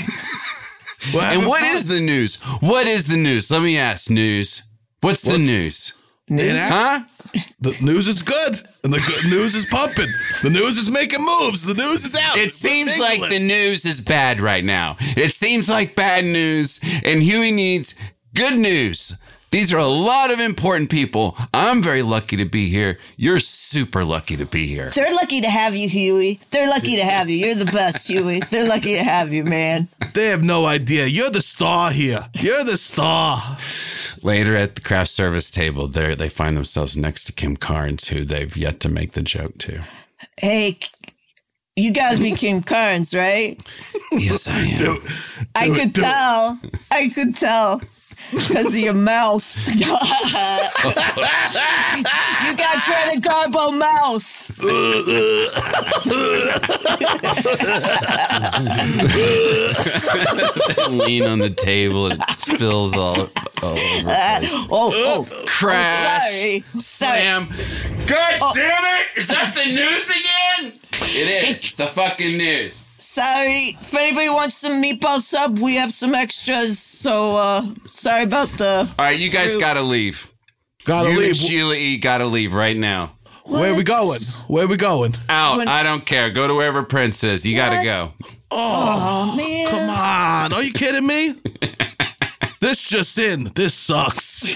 And what is the news? What is the news? Let me ask, news. What's the What's- news? News? Huh? The news is good, and the good news is pumping. The news is making moves. The news is out. It seems like the news is bad right now. It seems like bad news, and Huey needs good news. These are a lot of important people. I'm very lucky to be here. You're super lucky to be here. They're lucky to have you, Huey. They're lucky to have you. You're the best, Huey. They're lucky to have you, man. They have no idea. You're the star here. You're the star. Later at the craft service table, there they find themselves next to Kim Carnes, who they've yet to make the joke to. Hey, you gotta be Kim Carnes, right? Yes, I am. Do, I do could it, do tell. I could tell. Because of your mouth. You got Greta Garbo mouth. Lean on the table and it spills all, all over. Uh, oh, oh, Crash. Oh, sorry. Slam. God Oh. damn it! Is that the news again? It is. It's the fucking news. Sorry. If anybody wants some meatball sub, we have some extras. So, uh, sorry about the. All right, you guys fruit. gotta leave. Gotta you leave. and Sheila E. gotta leave right now. Where are we going? Where are we going? Out. When- I don't care. Go to wherever Prince is. You gotta What? go. Oh, Oh, man. come on. Are you kidding me? This just in. This sucks.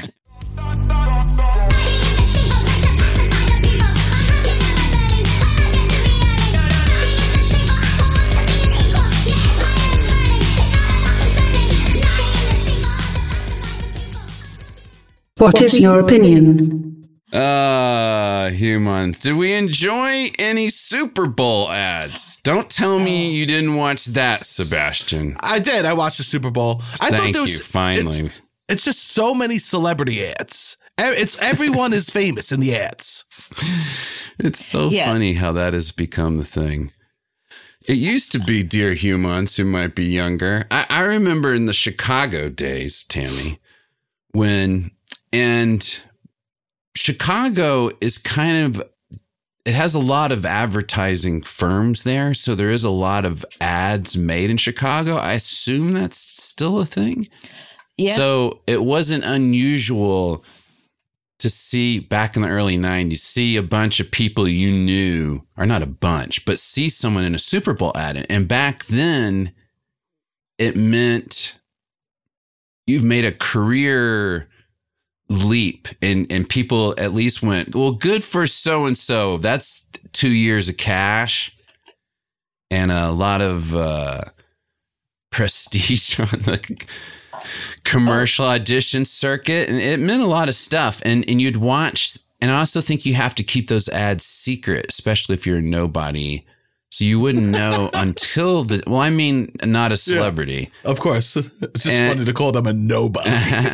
What is your opinion? Uh, humans. Did we enjoy any Super Bowl ads? Don't tell me you didn't watch that, Sebastian. I did. I watched the Super Bowl. I Thank thought there you, was finally. It's, it's just so many celebrity ads. It's everyone is famous in the ads. It's so Yeah. funny how that has become the thing. It used to be dear humans who might be younger. I, I remember in the Chicago days, Tammy, when, and Chicago is kind of, it has a lot of advertising firms there. So there is a lot of ads made in Chicago. I assume that's still a thing. Yeah. So it wasn't unusual to see back in the early nineties, see a bunch of people you knew, or not a bunch, but see someone in a Super Bowl ad. And back then, it meant you've made a career leap, and, and people at least went, well, good for so-and-so. That's two years of cash and a lot of uh, prestige on the commercial audition circuit, and it meant a lot of stuff. And and you'd watch, and I also think you have to keep those ads secret, especially if you're a nobody, so you wouldn't know until the. Well, I mean, not a celebrity, yeah, of course. It's just and, funny to call them a nobody.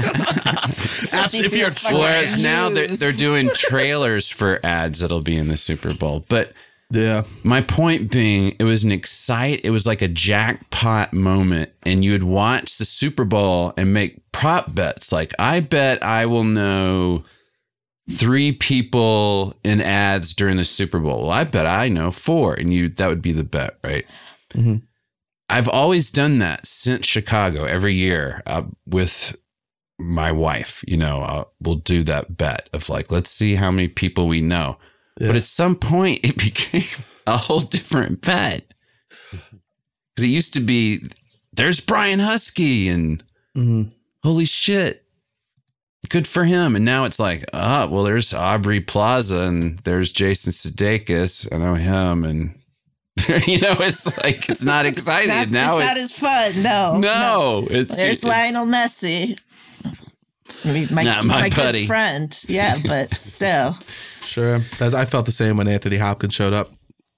If you're whereas now they're they're doing trailers for ads that'll be in the Super Bowl, but. Yeah. My point being, it was an excite. It was like a jackpot moment, and you would watch the Super Bowl and make prop bets. Like, I bet I will know three people in ads during the Super Bowl. Well, I bet I know four, and you that would be the bet, right? Mm-hmm. I've always done that since Chicago. Every year uh, with my wife, you know, uh, we'll do that bet of like, let's see how many people we know. Yeah. But at some point, it became a whole different bet. Because it used to be, there's Brian Husky, and mm-hmm. holy shit, good for him. And now it's like, oh, well, there's Aubrey Plaza, and there's Jason Sudeikis. I know him. And, you know, it's like, it's not exciting. Not, now it's, it's not as fun. No. No. no. It's, there's it's, Lionel Messi. I mean, my, nah, my, my buddy. good friend. Yeah, but still. Sure. That's, I felt the same when Anthony Hopkins showed up.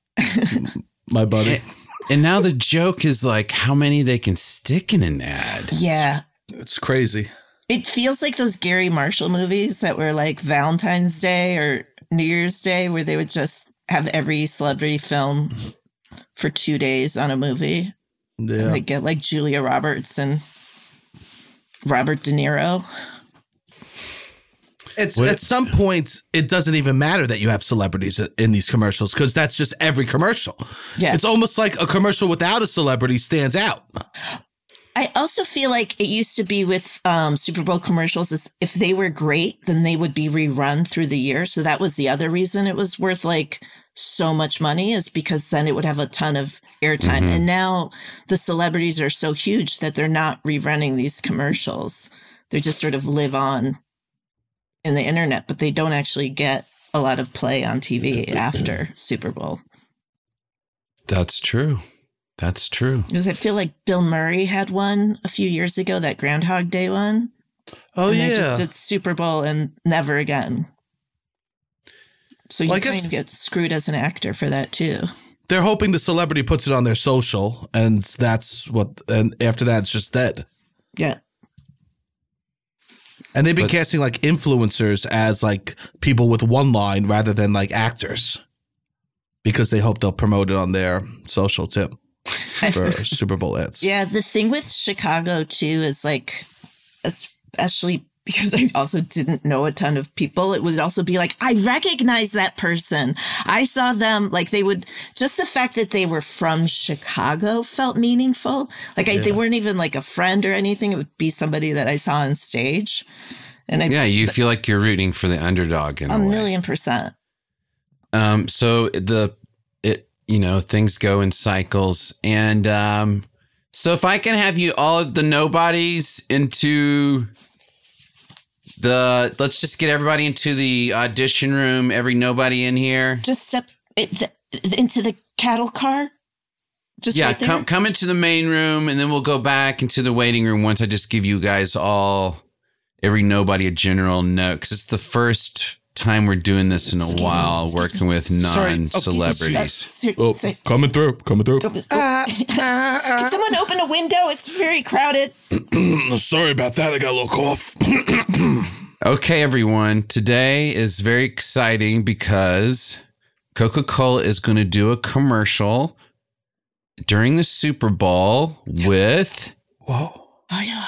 My buddy. And, and now the joke is like how many they can stick in an ad. Yeah. It's, it's crazy. It feels like those Gary Marshall movies that were like Valentine's Day or New Year's Day, where they would just have every celebrity film for two days on a movie. Yeah. And they get like Julia Roberts and Robert De Niro. It's what? At some point, it doesn't even matter that you have celebrities in these commercials, because that's just every commercial. Yeah. It's almost like a commercial without a celebrity stands out. I also feel like it used to be with um, Super Bowl commercials, is if they were great, then they would be rerun through the year. So that was the other reason it was worth like so much money, is because then it would have a ton of airtime. Mm-hmm. And now the celebrities are so huge that they're not rerunning these commercials. They just sort of live on in the internet, but they don't actually get a lot of play on T V after Super Bowl. That's true. That's true. Because I feel like Bill Murray had one a few years ago, that Groundhog Day one. Oh, and yeah. They just did Super Bowl and never again. So you well, kind of get screwed as an actor for that too. They're hoping the celebrity puts it on their social, and that's what, and after that, it's just dead. Yeah. And they've been Let's, casting like influencers as like people with one line rather than like actors, because they hope they'll promote it on their social tip for Super Bowl ads. Yeah. The thing with Chicago too is like, especially because I also didn't know a ton of people, it would also be like, I recognize that person. I saw them, like they would, just the fact that they were from Chicago felt meaningful. Like I, yeah. they weren't even like a friend or anything. It would be somebody that I saw on stage. And I, yeah, you feel like you're rooting for the underdog in a, a way. million percent. Um, so the, it, you know, things go in cycles. And um, so if I can have you all the nobodies into the, let's just get everybody into the audition room, every nobody in here. Just step it, the, into the cattle car. Just yeah, right there? come come into the main room, and then we'll go back into the waiting room once I just give you guys all, every nobody a general note, because it's the first time we're doing this in a excuse while, me, working me. with non-celebrities. Oh, oh, coming through, coming through. Uh, uh, uh, Can someone open a window? It's very crowded. Sorry about that. I got a little cough. Okay, everyone. Today is very exciting because Coca-Cola is going to do a commercial during the Super Bowl with Whoa. Oh, yeah.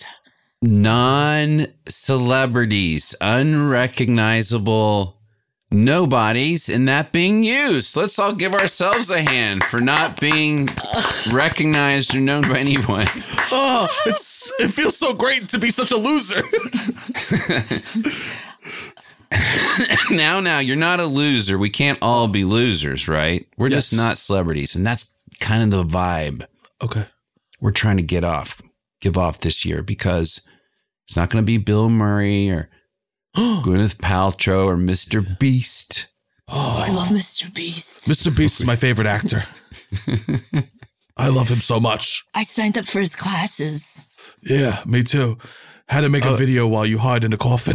non-celebrities, unrecognizable nobodies, and that being used. Let's all give ourselves a hand for not being recognized or known by anyone. Oh, it's it feels so great to be such a loser. now, now, you're not a loser. We can't all be losers, right? We're Yes. just not celebrities. And that's kind of the vibe Okay. we're trying to get off, give off this year, because it's not going to be Bill Murray or Gwyneth Paltrow or Mister Beast. Oh, I love Mister Beast. Mister Beast is my favorite actor. I love him so much. I signed up for his classes. Yeah, me too. Had to make a video while you hide in a coffin.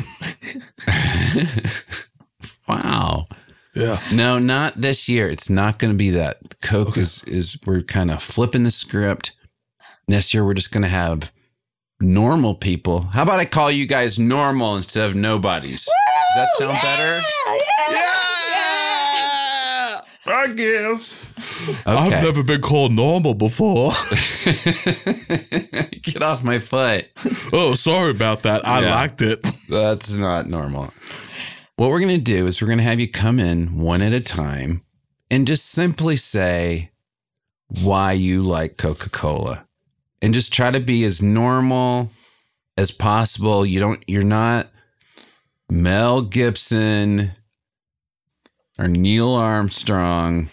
Wow. Yeah. No, not this year. It's not going to be that. Coke Okay. is, is, we're kind of flipping the script. Next year, we're just going to have normal people. How about I call you guys normal instead of nobodies? Does that sound better? I guess. Okay. I've never been called normal before. Get off my foot. Oh, sorry about that. I Yeah. liked it. That's not normal. What we're going to do is we're going to have you come in one at a time and just simply say why you like Coca-Cola, and just try to be as normal as possible. You don't, you're not Mel Gibson or Neil Armstrong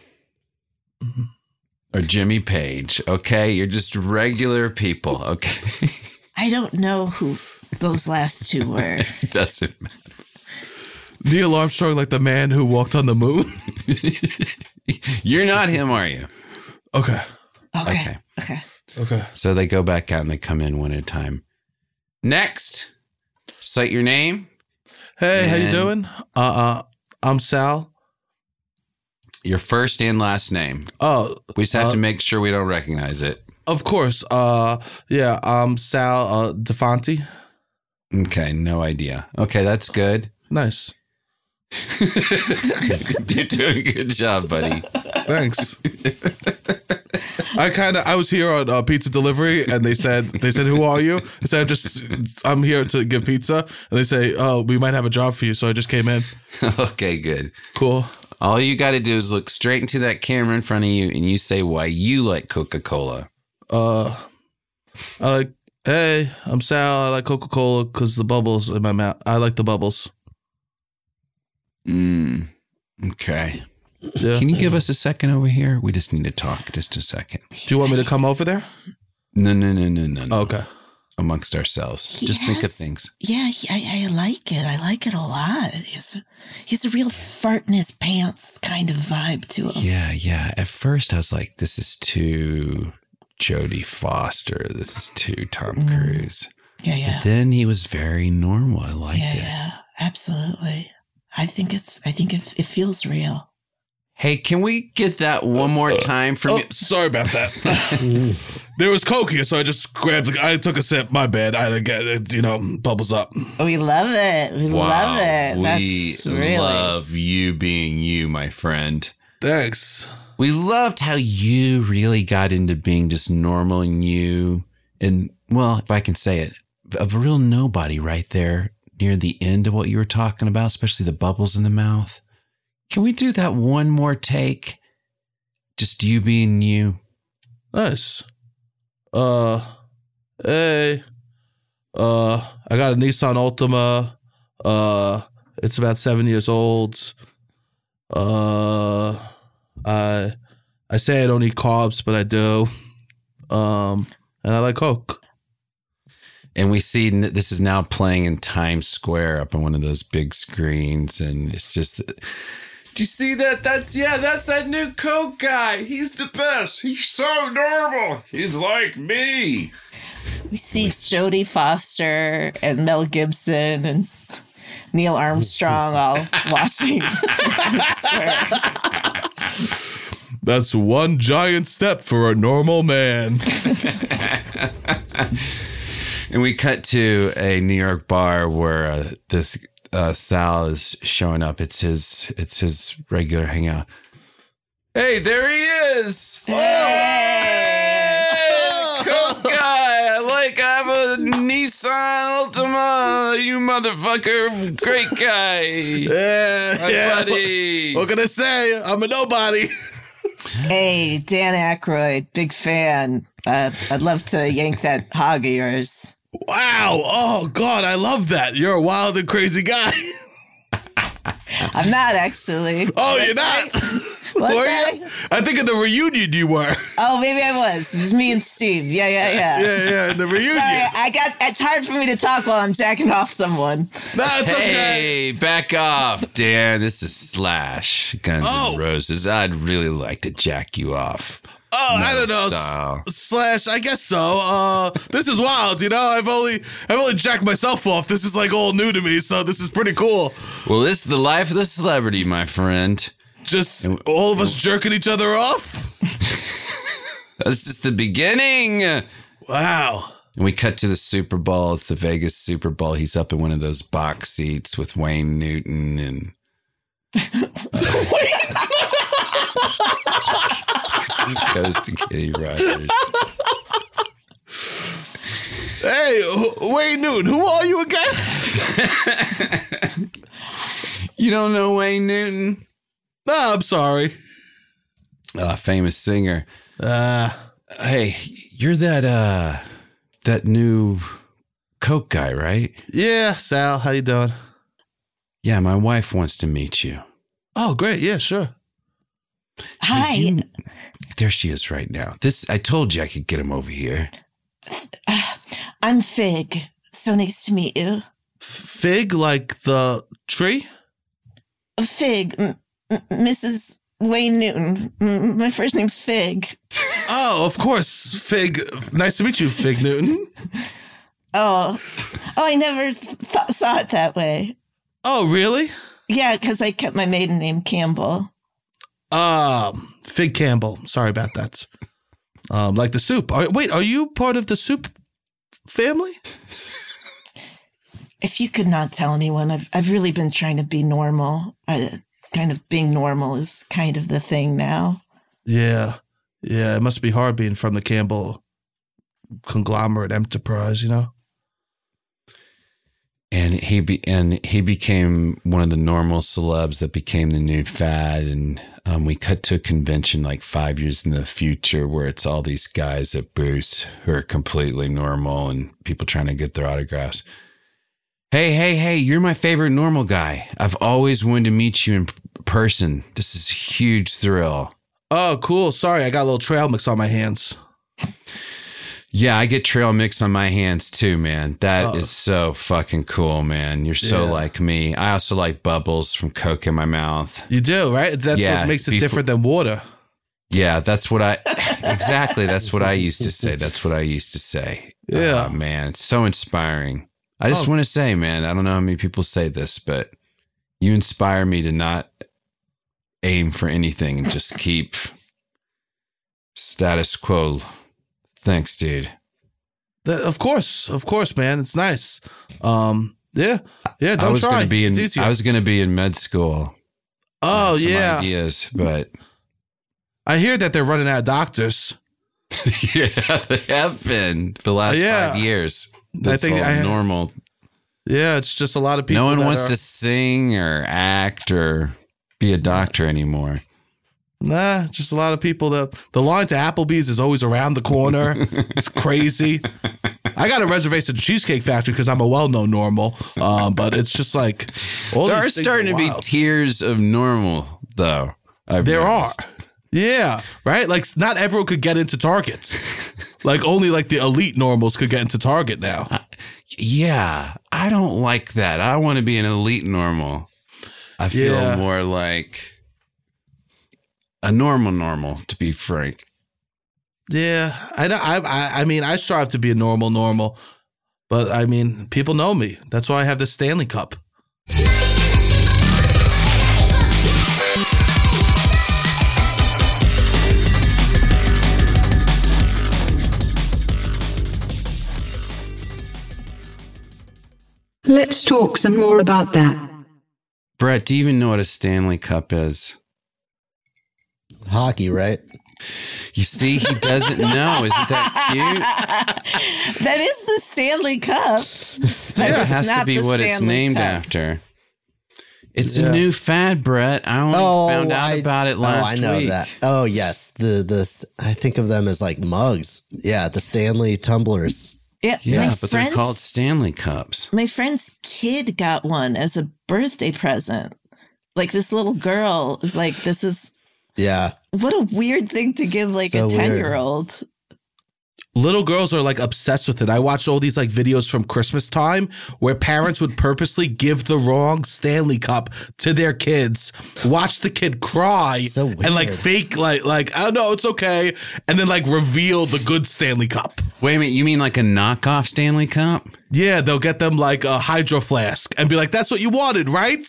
or Jimmy Page. Okay. You're just regular people. Okay. I don't know who those last two were. It doesn't matter. Neil Armstrong, like the man who walked on the moon. You're not him, are you? Okay. Okay. Okay. Okay. Okay. So they go back out and they come in one at a time. Next, cite your name. Hey, how you And- doing? Uh, uh, I'm Sal. Your first and last name. Oh, We just have uh, to make sure we don't recognize it. of course. Uh, yeah, I'm Sal uh, DeFonte. Okay, no idea. Okay, that's good. Nice. You're doing a good job, buddy. Thanks. I kind of I was here on uh, pizza delivery, and they said they said who are you? I said I'm just I'm here to give pizza, and they say oh we might have a job for you, so I just came in. Okay, good. Cool. All you got to do is look straight into that camera in front of you and you say why you like Coca-Cola. Uh, I like hey I'm Sal. I like Coca Cola because the bubbles in my mouth. I like the bubbles. Mm, okay. Yeah. Can you give us a second over here? We just need to talk just a second. Do you want me to come over there? No, no, no, no, no. no. Okay. Amongst ourselves. Just think of Yes. things. Yeah, he- I, I like it. I like it a lot. He has a, he has a real fart in his pants kind of vibe to him. Yeah, yeah. At first, I was like, this is too Jodie Foster. This is too Tom Cruise. Yeah, yeah. But then he was very normal. I liked Yeah, it. yeah. Absolutely. I think it's, I think it, it feels real. Hey, can we get that one more time from Oh, you? sorry about that. There was Coke here, so I just grabbed. The, I took a sip. My bad. I had to get it. You know, bubbles up. We love it. We love it. We That's really. love you being you, my friend. Thanks. We loved how you really got into being just normal and you. And, well, if I can say it, a real nobody right there near the end of what you were talking about, especially the bubbles in the mouth. Can we do that one more take? Just you being you. Nice. Uh, hey. Uh, I got a Nissan Altima. Uh, it's about seven years old. Uh, I I say I don't eat carbs, but I do. Um, and I like Coke. And we see that this is now playing in Times Square up on one of those big screens. And it's just, do you see that? That's, yeah, that's that new Coke guy. He's the best. He's so normal. He's like me. We see Jodie Foster and Mel Gibson and Neil Armstrong all watching. That's one giant step for a normal man. And we cut to a New York bar where uh, this uh, Sal is showing up. It's his, it's his regular hangout. Hey, there he is. Hey, Coke guy. I like, I have a Nissan Altima. You motherfucker. Great guy. Yeah, My yeah. buddy. What can I say? I'm a nobody. Hey, Dan Aykroyd, big fan. Uh, I'd love to yank that hog of yours. Wow. Oh, God, I love that. You're a wild and crazy guy. I'm not actually. Oh, What's you're not? What's Were that? you? I think in the reunion you were. Oh, maybe I was. It was me and Steve. Yeah, yeah, yeah. Yeah, yeah, in the reunion. Sorry, I got. It's hard for me to talk while I'm jacking off someone. No, it's okay. Hey, back off, Dan. This is Slash, Guns Oh. N' Roses. I'd really like to jack you off. Oh, I don't know. Style. S- Slash, I guess so. Uh, this is wild, you know. I've only, I've only jacked myself off. This is like all new to me, so this is pretty cool. Well, this is the life of the celebrity, my friend. Just all of us jerking each other off. That's just the beginning. Wow. And we cut to the Super Bowl. It's the Vegas Super Bowl. He's up in one of those box seats with Wayne Newton and goes to Kenny Rogers. Hey, wh- Wayne Newton, who are you again? You don't know Wayne Newton? No, I'm sorry. A famous singer. Uh, Hey, you're that uh that new Coke guy, right? yeah, Sal, how you doing? Yeah, my wife wants to meet you. Oh, great. Yeah, sure. Hi. You- there she is right now. This I told you I could get him over here. I'm Fig. So nice to meet you. Fig, like the tree? Fig, M- M- Missus Wayne Newton. M- My first name's Fig. Oh, of course. Fig. Nice to meet you, Fig Newton. Oh, oh, I never th- saw it that way. Oh, really? Yeah, because I kept my maiden name Campbell. Um, Fig Campbell. Sorry about that. Um, like the soup. Are, wait, are you part of the soup family? If you could not tell anyone, I've I've really been trying to be normal. I, kind of being normal is kind of the thing now. Yeah. Yeah, it must be hard being from the Campbell conglomerate enterprise, you know? And he be and he became one of the normal celebs that became the new fad. And um, we cut to a convention like five years in the future where it's all these guys at booths who are completely normal and people trying to get their autographs. Hey, hey, hey! You're my favorite normal guy. I've always wanted to meet you in p- person. This is a huge thrill. Oh, cool. Sorry, I got a little trail mix on my hands. Yeah, I get trail mix on my hands too, man. That Oh. is so fucking cool, man. You're so Yeah. like me. I also like bubbles from Coke in my mouth. You do, right? That's Yeah, what makes it before- different than water. Yeah, that's what I exactly. That's what I used to say. That's what I used to say. Yeah. Oh, man, it's so inspiring. I just Oh. want to say, man, I don't know how many people say this, but you inspire me to not aim for anything and just keep status quo. Thanks, dude. That, of course, of course, man. It's nice. Um, yeah, yeah. Don't I was try. gonna be in. It's easier. I was gonna be in med school. oh Had some yeah. ideas, but I hear that they're running out of doctors. yeah, they have been for the last Yeah. five years. I That's think all I- normal. Yeah, it's just a lot of people. No one that wants are- to sing or act or be a doctor anymore. Nah, just a lot of people that the line to Applebee's is always around the corner. It's crazy. I got a reservation at the Cheesecake Factory because I'm a well-known normal. Um, but it's just like all There are these things starting to be wild. tiers of normal, though. I've There noticed. are. Yeah, right? Like not everyone could get into Target. Like only like the elite normals could get into Target now. Yeah, I don't like that. I want to be an elite normal. I feel Yeah. more like a normal normal, to be frank. Yeah, I know. I, I I mean, I strive to be a normal normal, but I mean, people know me. That's why I have the Stanley Cup. Let's talk some more about that. Brett, do you even know what a Stanley Cup is? Hockey, right? You see, he doesn't know. Isn't that cute? That is the Stanley Cup. But It it's has to not be the what it's Stanley named Cup. after. It's Yeah. a new fad, Brett. I only Oh, found out I, about it last oh, I know week. that. Oh, yes. The the I think of them as like mugs. Yeah, the Stanley tumblers. Yeah, Yeah, my but friend's, they're called Stanley Cups. my friend's kid got one as a birthday present. Like this little girl is like, this is Yeah. what a weird thing to give like So a weird. ten year old. Little girls are like obsessed with it. I watched all these like videos from Christmas time where parents would purposely give the wrong Stanley Cup to their kids, watch the kid cry, So weird. and like fake like like oh no, it's okay, and then like reveal the good Stanley Cup. Wait a minute, you mean like a knockoff Stanley Cup? Yeah, they'll get them like a hydro flask and be like, "That's what you wanted, right?"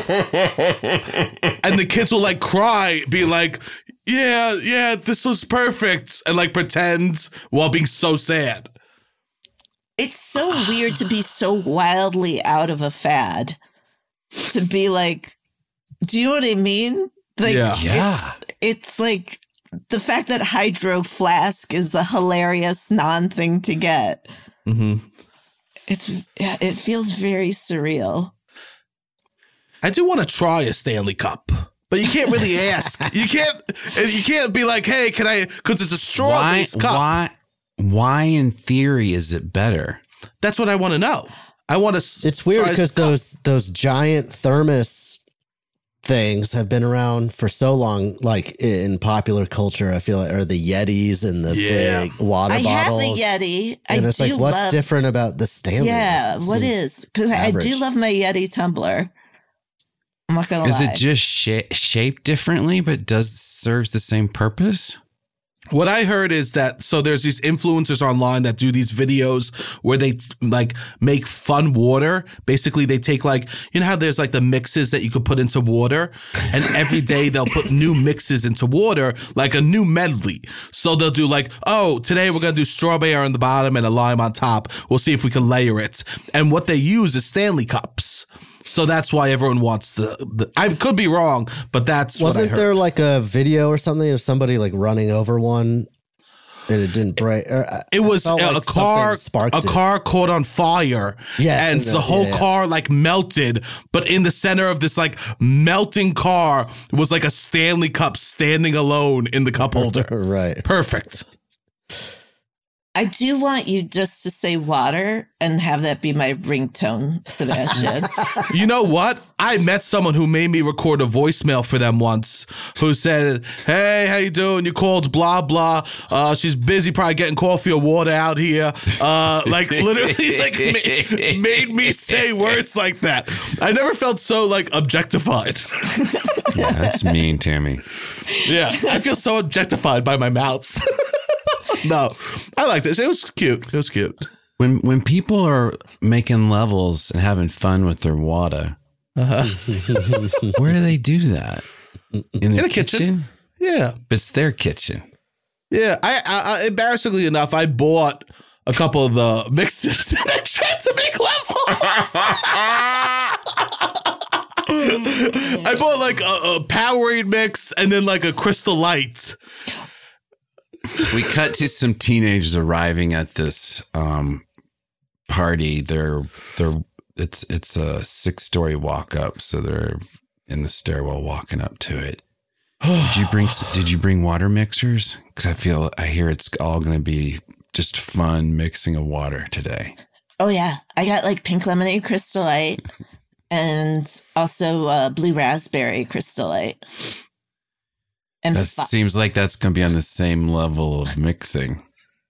And the kids will like cry, be like, "Yeah, yeah, this was perfect," and like pretend while being so sad. It's so weird to be so wildly out of a fad. To be like, do you know what I mean? Like, Yeah. Yeah. It's, it's like the fact that Hydro Flask is the hilarious non thing to get. Mm-hmm. It's yeah, it feels very surreal. I do want to try a Stanley Cup, but you can't really ask. You can't. You can't be like, "Hey, can I?" Because it's a Why, straw-based cup. why, why in theory is it better? That's what I want to know. I want to. It's weird because those those giant thermos things have been around for so long, like in popular culture. I feel like, or the Yetis and the Yeah. big water I bottles. have a Yeti. And I it's do like, what's love, different about the Stanley? Yeah, It what seems is? Because I do average. love my Yeti tumbler. I'm not gonna Is lie. it just sh- shaped differently, but does serves the same purpose? What I heard is that so there's these influencers online that do these videos where they like make fun water. Basically, they take like, you know how there's like the mixes that you could put into water, and every day they'll put new mixes into water, like a new medley. So they'll do like, oh, today we're gonna do strawberry on the bottom and a lime on top. We'll see if we can layer it. And what they use is Stanley Cups. So that's why everyone wants the, the I could be wrong, but that's what I Wasn't heard. there like a video or something of somebody like running over one and it didn't break? Or I- It I was felt a, like a car. something sparked A it. car caught on fire. Yes, and and the the- whole yeah, yeah. car like melted. But in the center of this like melting car was like a Stanley Cup standing alone in the cup holder. Right. Perfect. I do want you just to say water and have that be my ringtone, Sebastian. You know what? I met someone who made me record a voicemail for them once who said, "Hey, how you doing? You called blah, blah. Uh, she's busy probably getting coffee or water out here." Uh, like literally like ma- made me say words like that. I never felt so like objectified. Yeah, that's mean, Tammy. Yeah, I feel so objectified by my mouth. No, I liked it. It was cute. It was cute. When when people are making levels and having fun with their water, Uh-huh. where do they do that? In their In a kitchen. Yeah. But it's their kitchen. Yeah, I, I, I embarrassingly enough, I bought a couple of the mixes and I tried to make levels. I bought like a, a Powerade mix and then like a Crystal Light. We cut to some teenagers arriving at this um, party. They're they're it's it's a six story walk up, so they're in the stairwell walking up to it. Did you bring Did you bring water mixers? Because I feel I hear it's all going to be just fun mixing of water today. Oh, yeah. I got like pink lemonade Crystal Light and also uh, blue raspberry Crystal Light. And That fi- seems like that's going to be on the same level of mixing.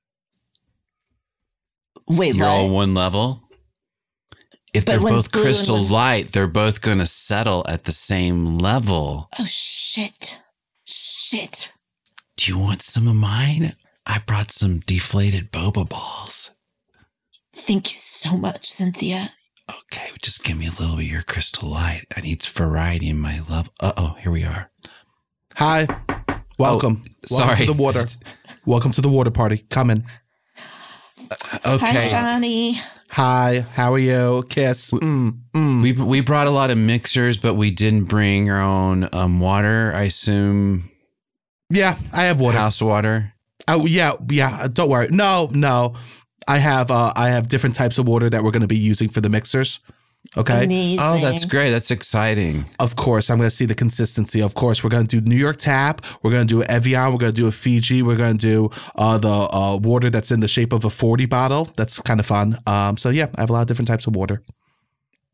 Wait, You're what? all one level. If But they're one's both blue and crystal one's- light, they're both going to settle at the same level. Oh, shit. Shit. Do you want some of mine? I brought some deflated boba balls. Thank you so much, Cynthia. Okay, just give me a little bit of your crystal light. I need variety in my love. Uh-oh, here we are. Hi. Welcome. Oh, Welcome sorry. to the water. Welcome to the water party. Come in. Okay. Hi, Shawnee. Hi. How are you? Kiss. Mm, mm. We we brought a lot of mixers, but we didn't bring our own um, water. I assume Yeah, I have water. house water. Oh yeah, yeah. Don't worry. No, no. I have uh, I have different types of water that we're going to be using for the mixers. Okay. Amazing. Oh, that's great. That's exciting. Of course, I'm going to see the consistency. Of course, we're going to do New York Tap. We're going to do Evian. We're going to do a Fiji. We're going to do uh, the uh, water that's in the shape of a forty bottle. That's kind of fun. Um, so yeah, I have a lot of different types of water.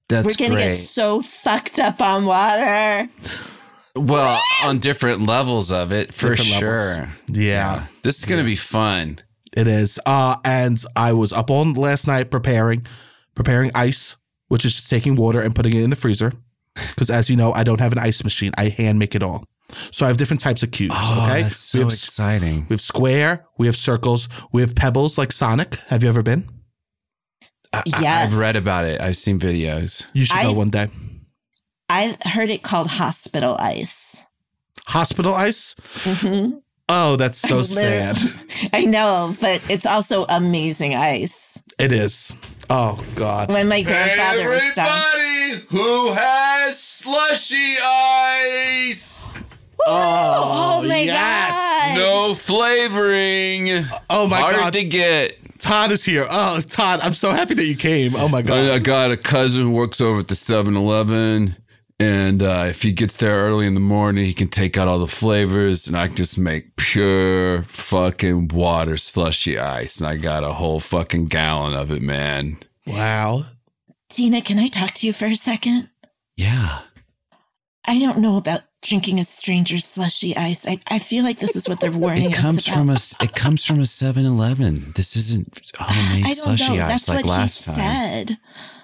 That's We're gonna great. get so fucked up on water. Well, on different levels of it, for Different sure. levels. Yeah. This is going to be fun. It is. Uh, and I was up all last night preparing, preparing ice, which is just taking water and putting it in the freezer. Because as you know, I don't have an ice machine. I hand make it all. So I have different types of cubes. Oh, okay, that's so we have, exciting. We have square. We have circles. We have pebbles like Sonic. Have you ever been? I, Yes. I've read about it. I've seen videos. You should I- go one day. I've heard it called hospital ice. Hospital ice. Mm-hmm. Oh, that's so Literally- sad. I know, but it's also amazing ice. It is. Oh God. When my grandfather was dying. Everybody who has slushy ice. Oh, my yes. God. No flavoring. Oh my Hard God. to get. Todd is here. Oh, Todd, I'm so happy that you came. Oh my God. I, I got a cousin who works over at the seven eleven. And uh, if he gets there early in the morning, he can take out all the flavors and I can just make pure fucking water slushy ice. And I got a whole fucking gallon of it, man. Wow. Tina, can I talk to you for a second? Yeah. I don't know about drinking a stranger's slushy ice. I, I feel like this is what they're warning It comes us about. from a it comes from a seven eleven. This isn't homemade I don't slushy know. ice That's like what last he time. said.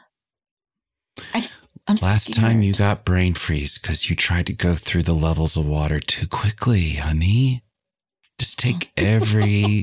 I, I'm Last scared. time you got brain freeze because you tried to go through the levels of water too quickly, honey. Just take every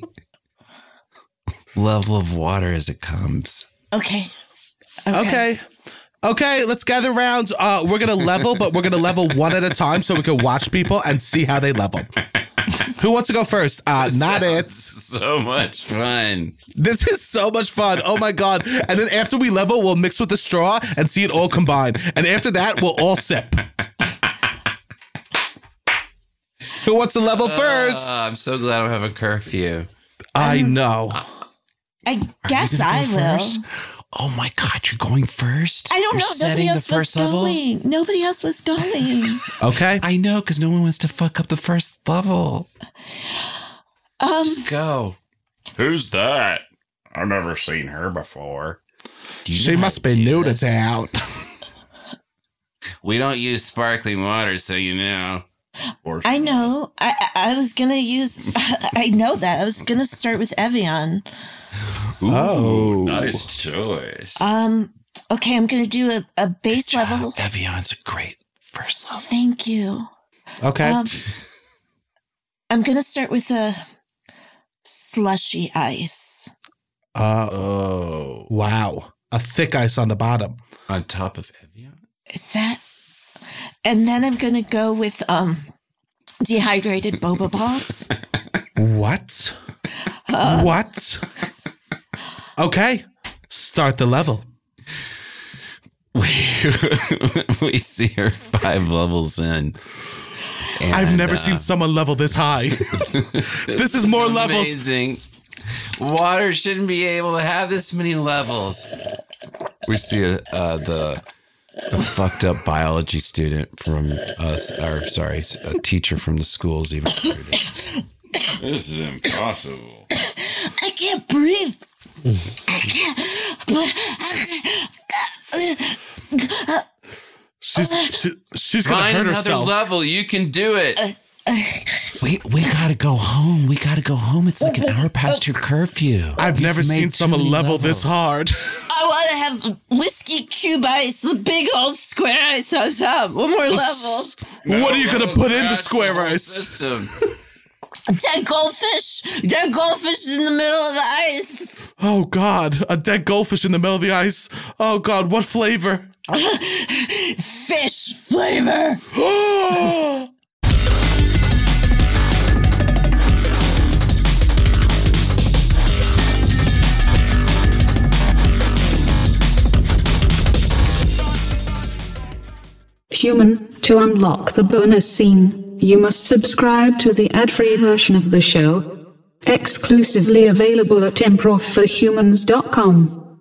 level of water as it comes. Okay. Okay. Okay, let's gather around. Uh, we're going to level, but we're going to level one at a time so we can watch people and see how they level. Who wants to go first? Uh, not it. So much fun. This is so much fun. Oh my God. And then after we level, we'll mix with the straw and see it all combine. And after that, we'll all sip. Who wants to level first? Uh, I'm so glad I don't have a curfew. I know. I guess I will. First? Oh my God, you're going first? I don't You're know. setting Nobody the else was first level? going. Nobody else was going. Okay. I know, because no one wants to fuck up the first level. Um, Just go. Who's that? I've never seen her before. Do you She know how must to be do new to this? town. We don't use sparkling water, so you know. Or I know. I I I was gonna use. I know that. I was gonna start with Evian. Ooh, Oh. nice choice. Um. Okay, I'm gonna do a, a base Good job. level. Evian's a great first level. Thank you. Okay. Um, I'm gonna start with a slushy ice. Uh, Oh. wow. A thick ice on the bottom. On top of Evian? Is that? And then I'm gonna go with um dehydrated boba balls. What? What? Okay. Start the level. We, we see her five levels in. I've And, never uh, seen someone level this high. This is more levels. Amazing. Water shouldn't be able to have this many levels. We see uh, the, the fucked up biology student from us, or sorry, a teacher from the schools even. This is impossible. I can't breathe. I can't. She's she, she's gonna Find hurt another herself. level. You can do it. We we gotta go home. We gotta go home. It's like an hour past your curfew. I've You've never made seen too someone many level this levels. hard. I want to have whiskey cube ice, the big old square ice on top. One more level. What are you gonna put in the Crash square the whole ice? System. Dead goldfish. Dead goldfish in the middle of the ice. Oh God, a dead goldfish in the middle of the ice. Oh God, what flavor? Fish flavor. Human, to unlock the bonus scene, you must subscribe to the ad-free version of the show, exclusively available at improv for humans dot com.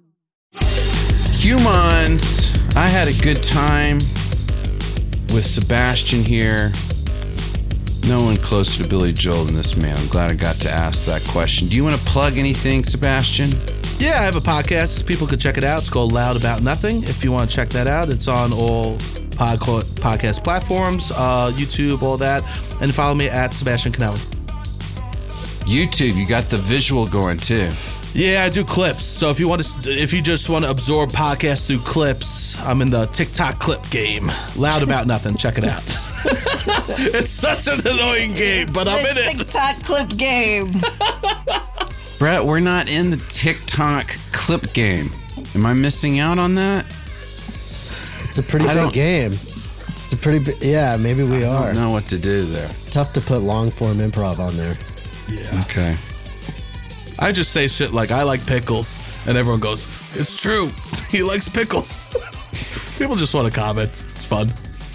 Humans, I had a good time with Sebastian here. No one closer to Billy Joel than this man. I'm glad I got to ask that question. Do you want to plug anything, Sebastian? Yeah, I have a podcast. People could check it out. It's called Loud About Nothing. If you want to check that out, it's on all pod- podcast platforms, uh, YouTube, all that. And follow me at Sebastian Canelli. YouTube, you got the visual going too. Yeah, I do clips. So if you want to, if you just want to absorb podcasts through clips, I'm in the TikTok clip game. Loud About Nothing. Check it out. It's such an annoying game, but I'm the in it. TikTok clip game. Brett, we're not in the TikTok clip game. Am I missing out on that? It's a pretty I big don't- game. It's a pretty big, yeah, maybe we I are. don't know what to do there. It's tough to put long form improv on there. Yeah. Okay. I just say shit like, I like pickles. And everyone goes, it's true. He likes pickles. People just want to comment. It's fun.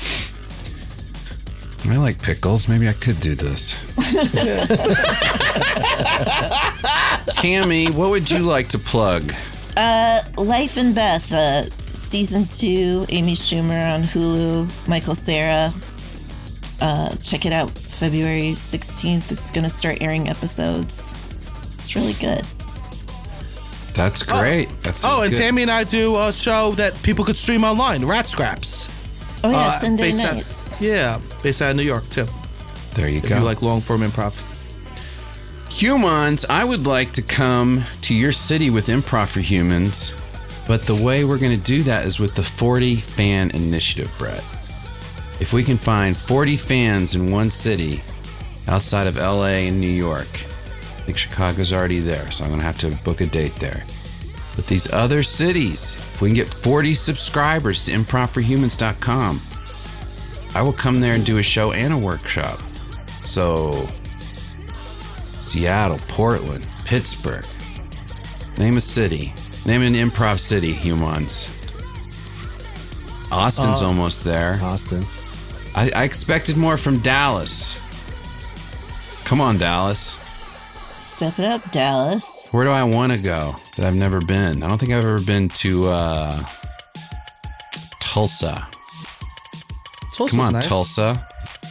I like pickles. Maybe I could do this. Tammy, what would you like to plug? Uh, Life and Beth, uh, season two, Amy Schumer on Hulu, Michael Cera. Uh, check it out, February sixteenth. It's going to start airing episodes. It's really good. That's great. That's Oh, and good. Tammy and I do a show that people could stream online, Rat Scraps. Oh, yeah, Uh, Sunday based out- nights. yeah, based out of New York, too. There you If go. you like long form improv. Humans, I would like to come to your city with Improv for Humans, but the way we're going to do that is with the forty fan initiative, Brett. If we can find forty fans in one city outside of L A and New York, I think Chicago's already there, so I'm going to have to book a date there. But these other cities, if we can get forty subscribers to improv for humans dot com, I will come there and do a show and a workshop. So, Seattle, Portland, Pittsburgh. Name a city. Name an improv city, humans. Austin's Uh, almost there. Austin. I, I expected more from Dallas. Come on, Dallas. Step it up, Dallas. Where do I want to go that I've never been? I don't think I've ever been to uh, Tulsa. Tulsa's Come on, nice. Tulsa.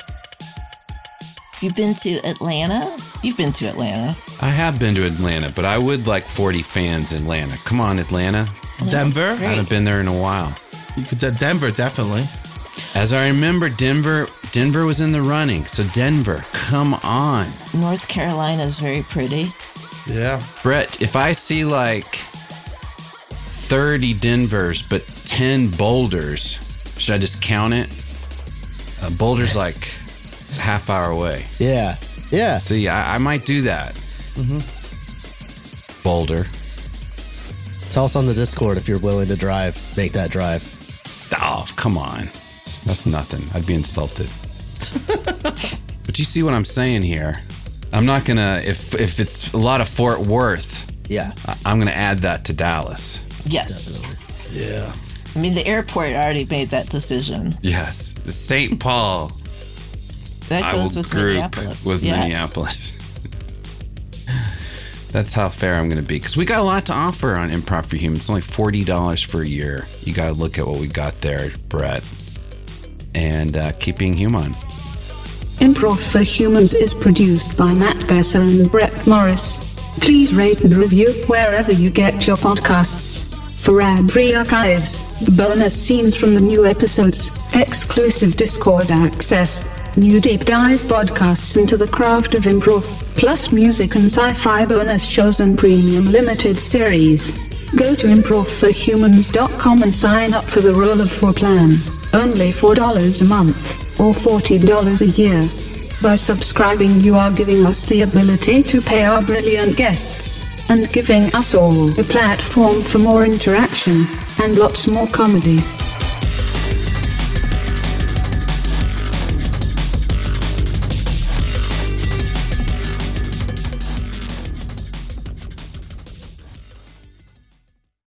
You've been to Atlanta? You've been to Atlanta. I have been to Atlanta, but I would like forty fans in Atlanta. Come on, Atlanta. Denver? I haven't been there in a while. You could uh, Denver, definitely. As I remember, Denver Denver was in the running. So Denver, come on. North Carolina is very pretty. Yeah. Brett, if I see like thirty Denvers, but ten Boulders, should I just count it? Uh, Boulder's like a half hour away. Yeah. Yeah. See, I, I might do that. Mm-hmm. Boulder. Tell us on the Discord if you're willing to drive, make that drive. Oh, come on. That's nothing. I'd be insulted. But you see what I'm saying here. I'm not going to, if if it's a lot of Fort Worth, yeah, I, I'm going to add that to Dallas. Yes. Definitely. Yeah. I mean, the airport already made that decision. Yes. Saint Paul. That I goes will with group Minneapolis. with yeah. Minneapolis. That's how fair I'm going to be. Because we got a lot to offer on Improv for Humans. It's only forty dollars for a year. You got to look at what we got there, Brett. And uh, keep being human. Improv for Humans is produced by Matt Besser and Brett Morris. Please rate and review wherever you get your podcasts. For ad-free archives, bonus scenes from the new episodes, exclusive Discord access, new deep dive podcasts into the craft of improv, plus music and sci-fi bonus shows and premium limited series. Go to improv for humans dot com and sign up for the Roll of Four plan. Only four dollars a month, or forty dollars a year. By subscribing, you are giving us the ability to pay our brilliant guests, and giving us all a platform for more interaction, and lots more comedy.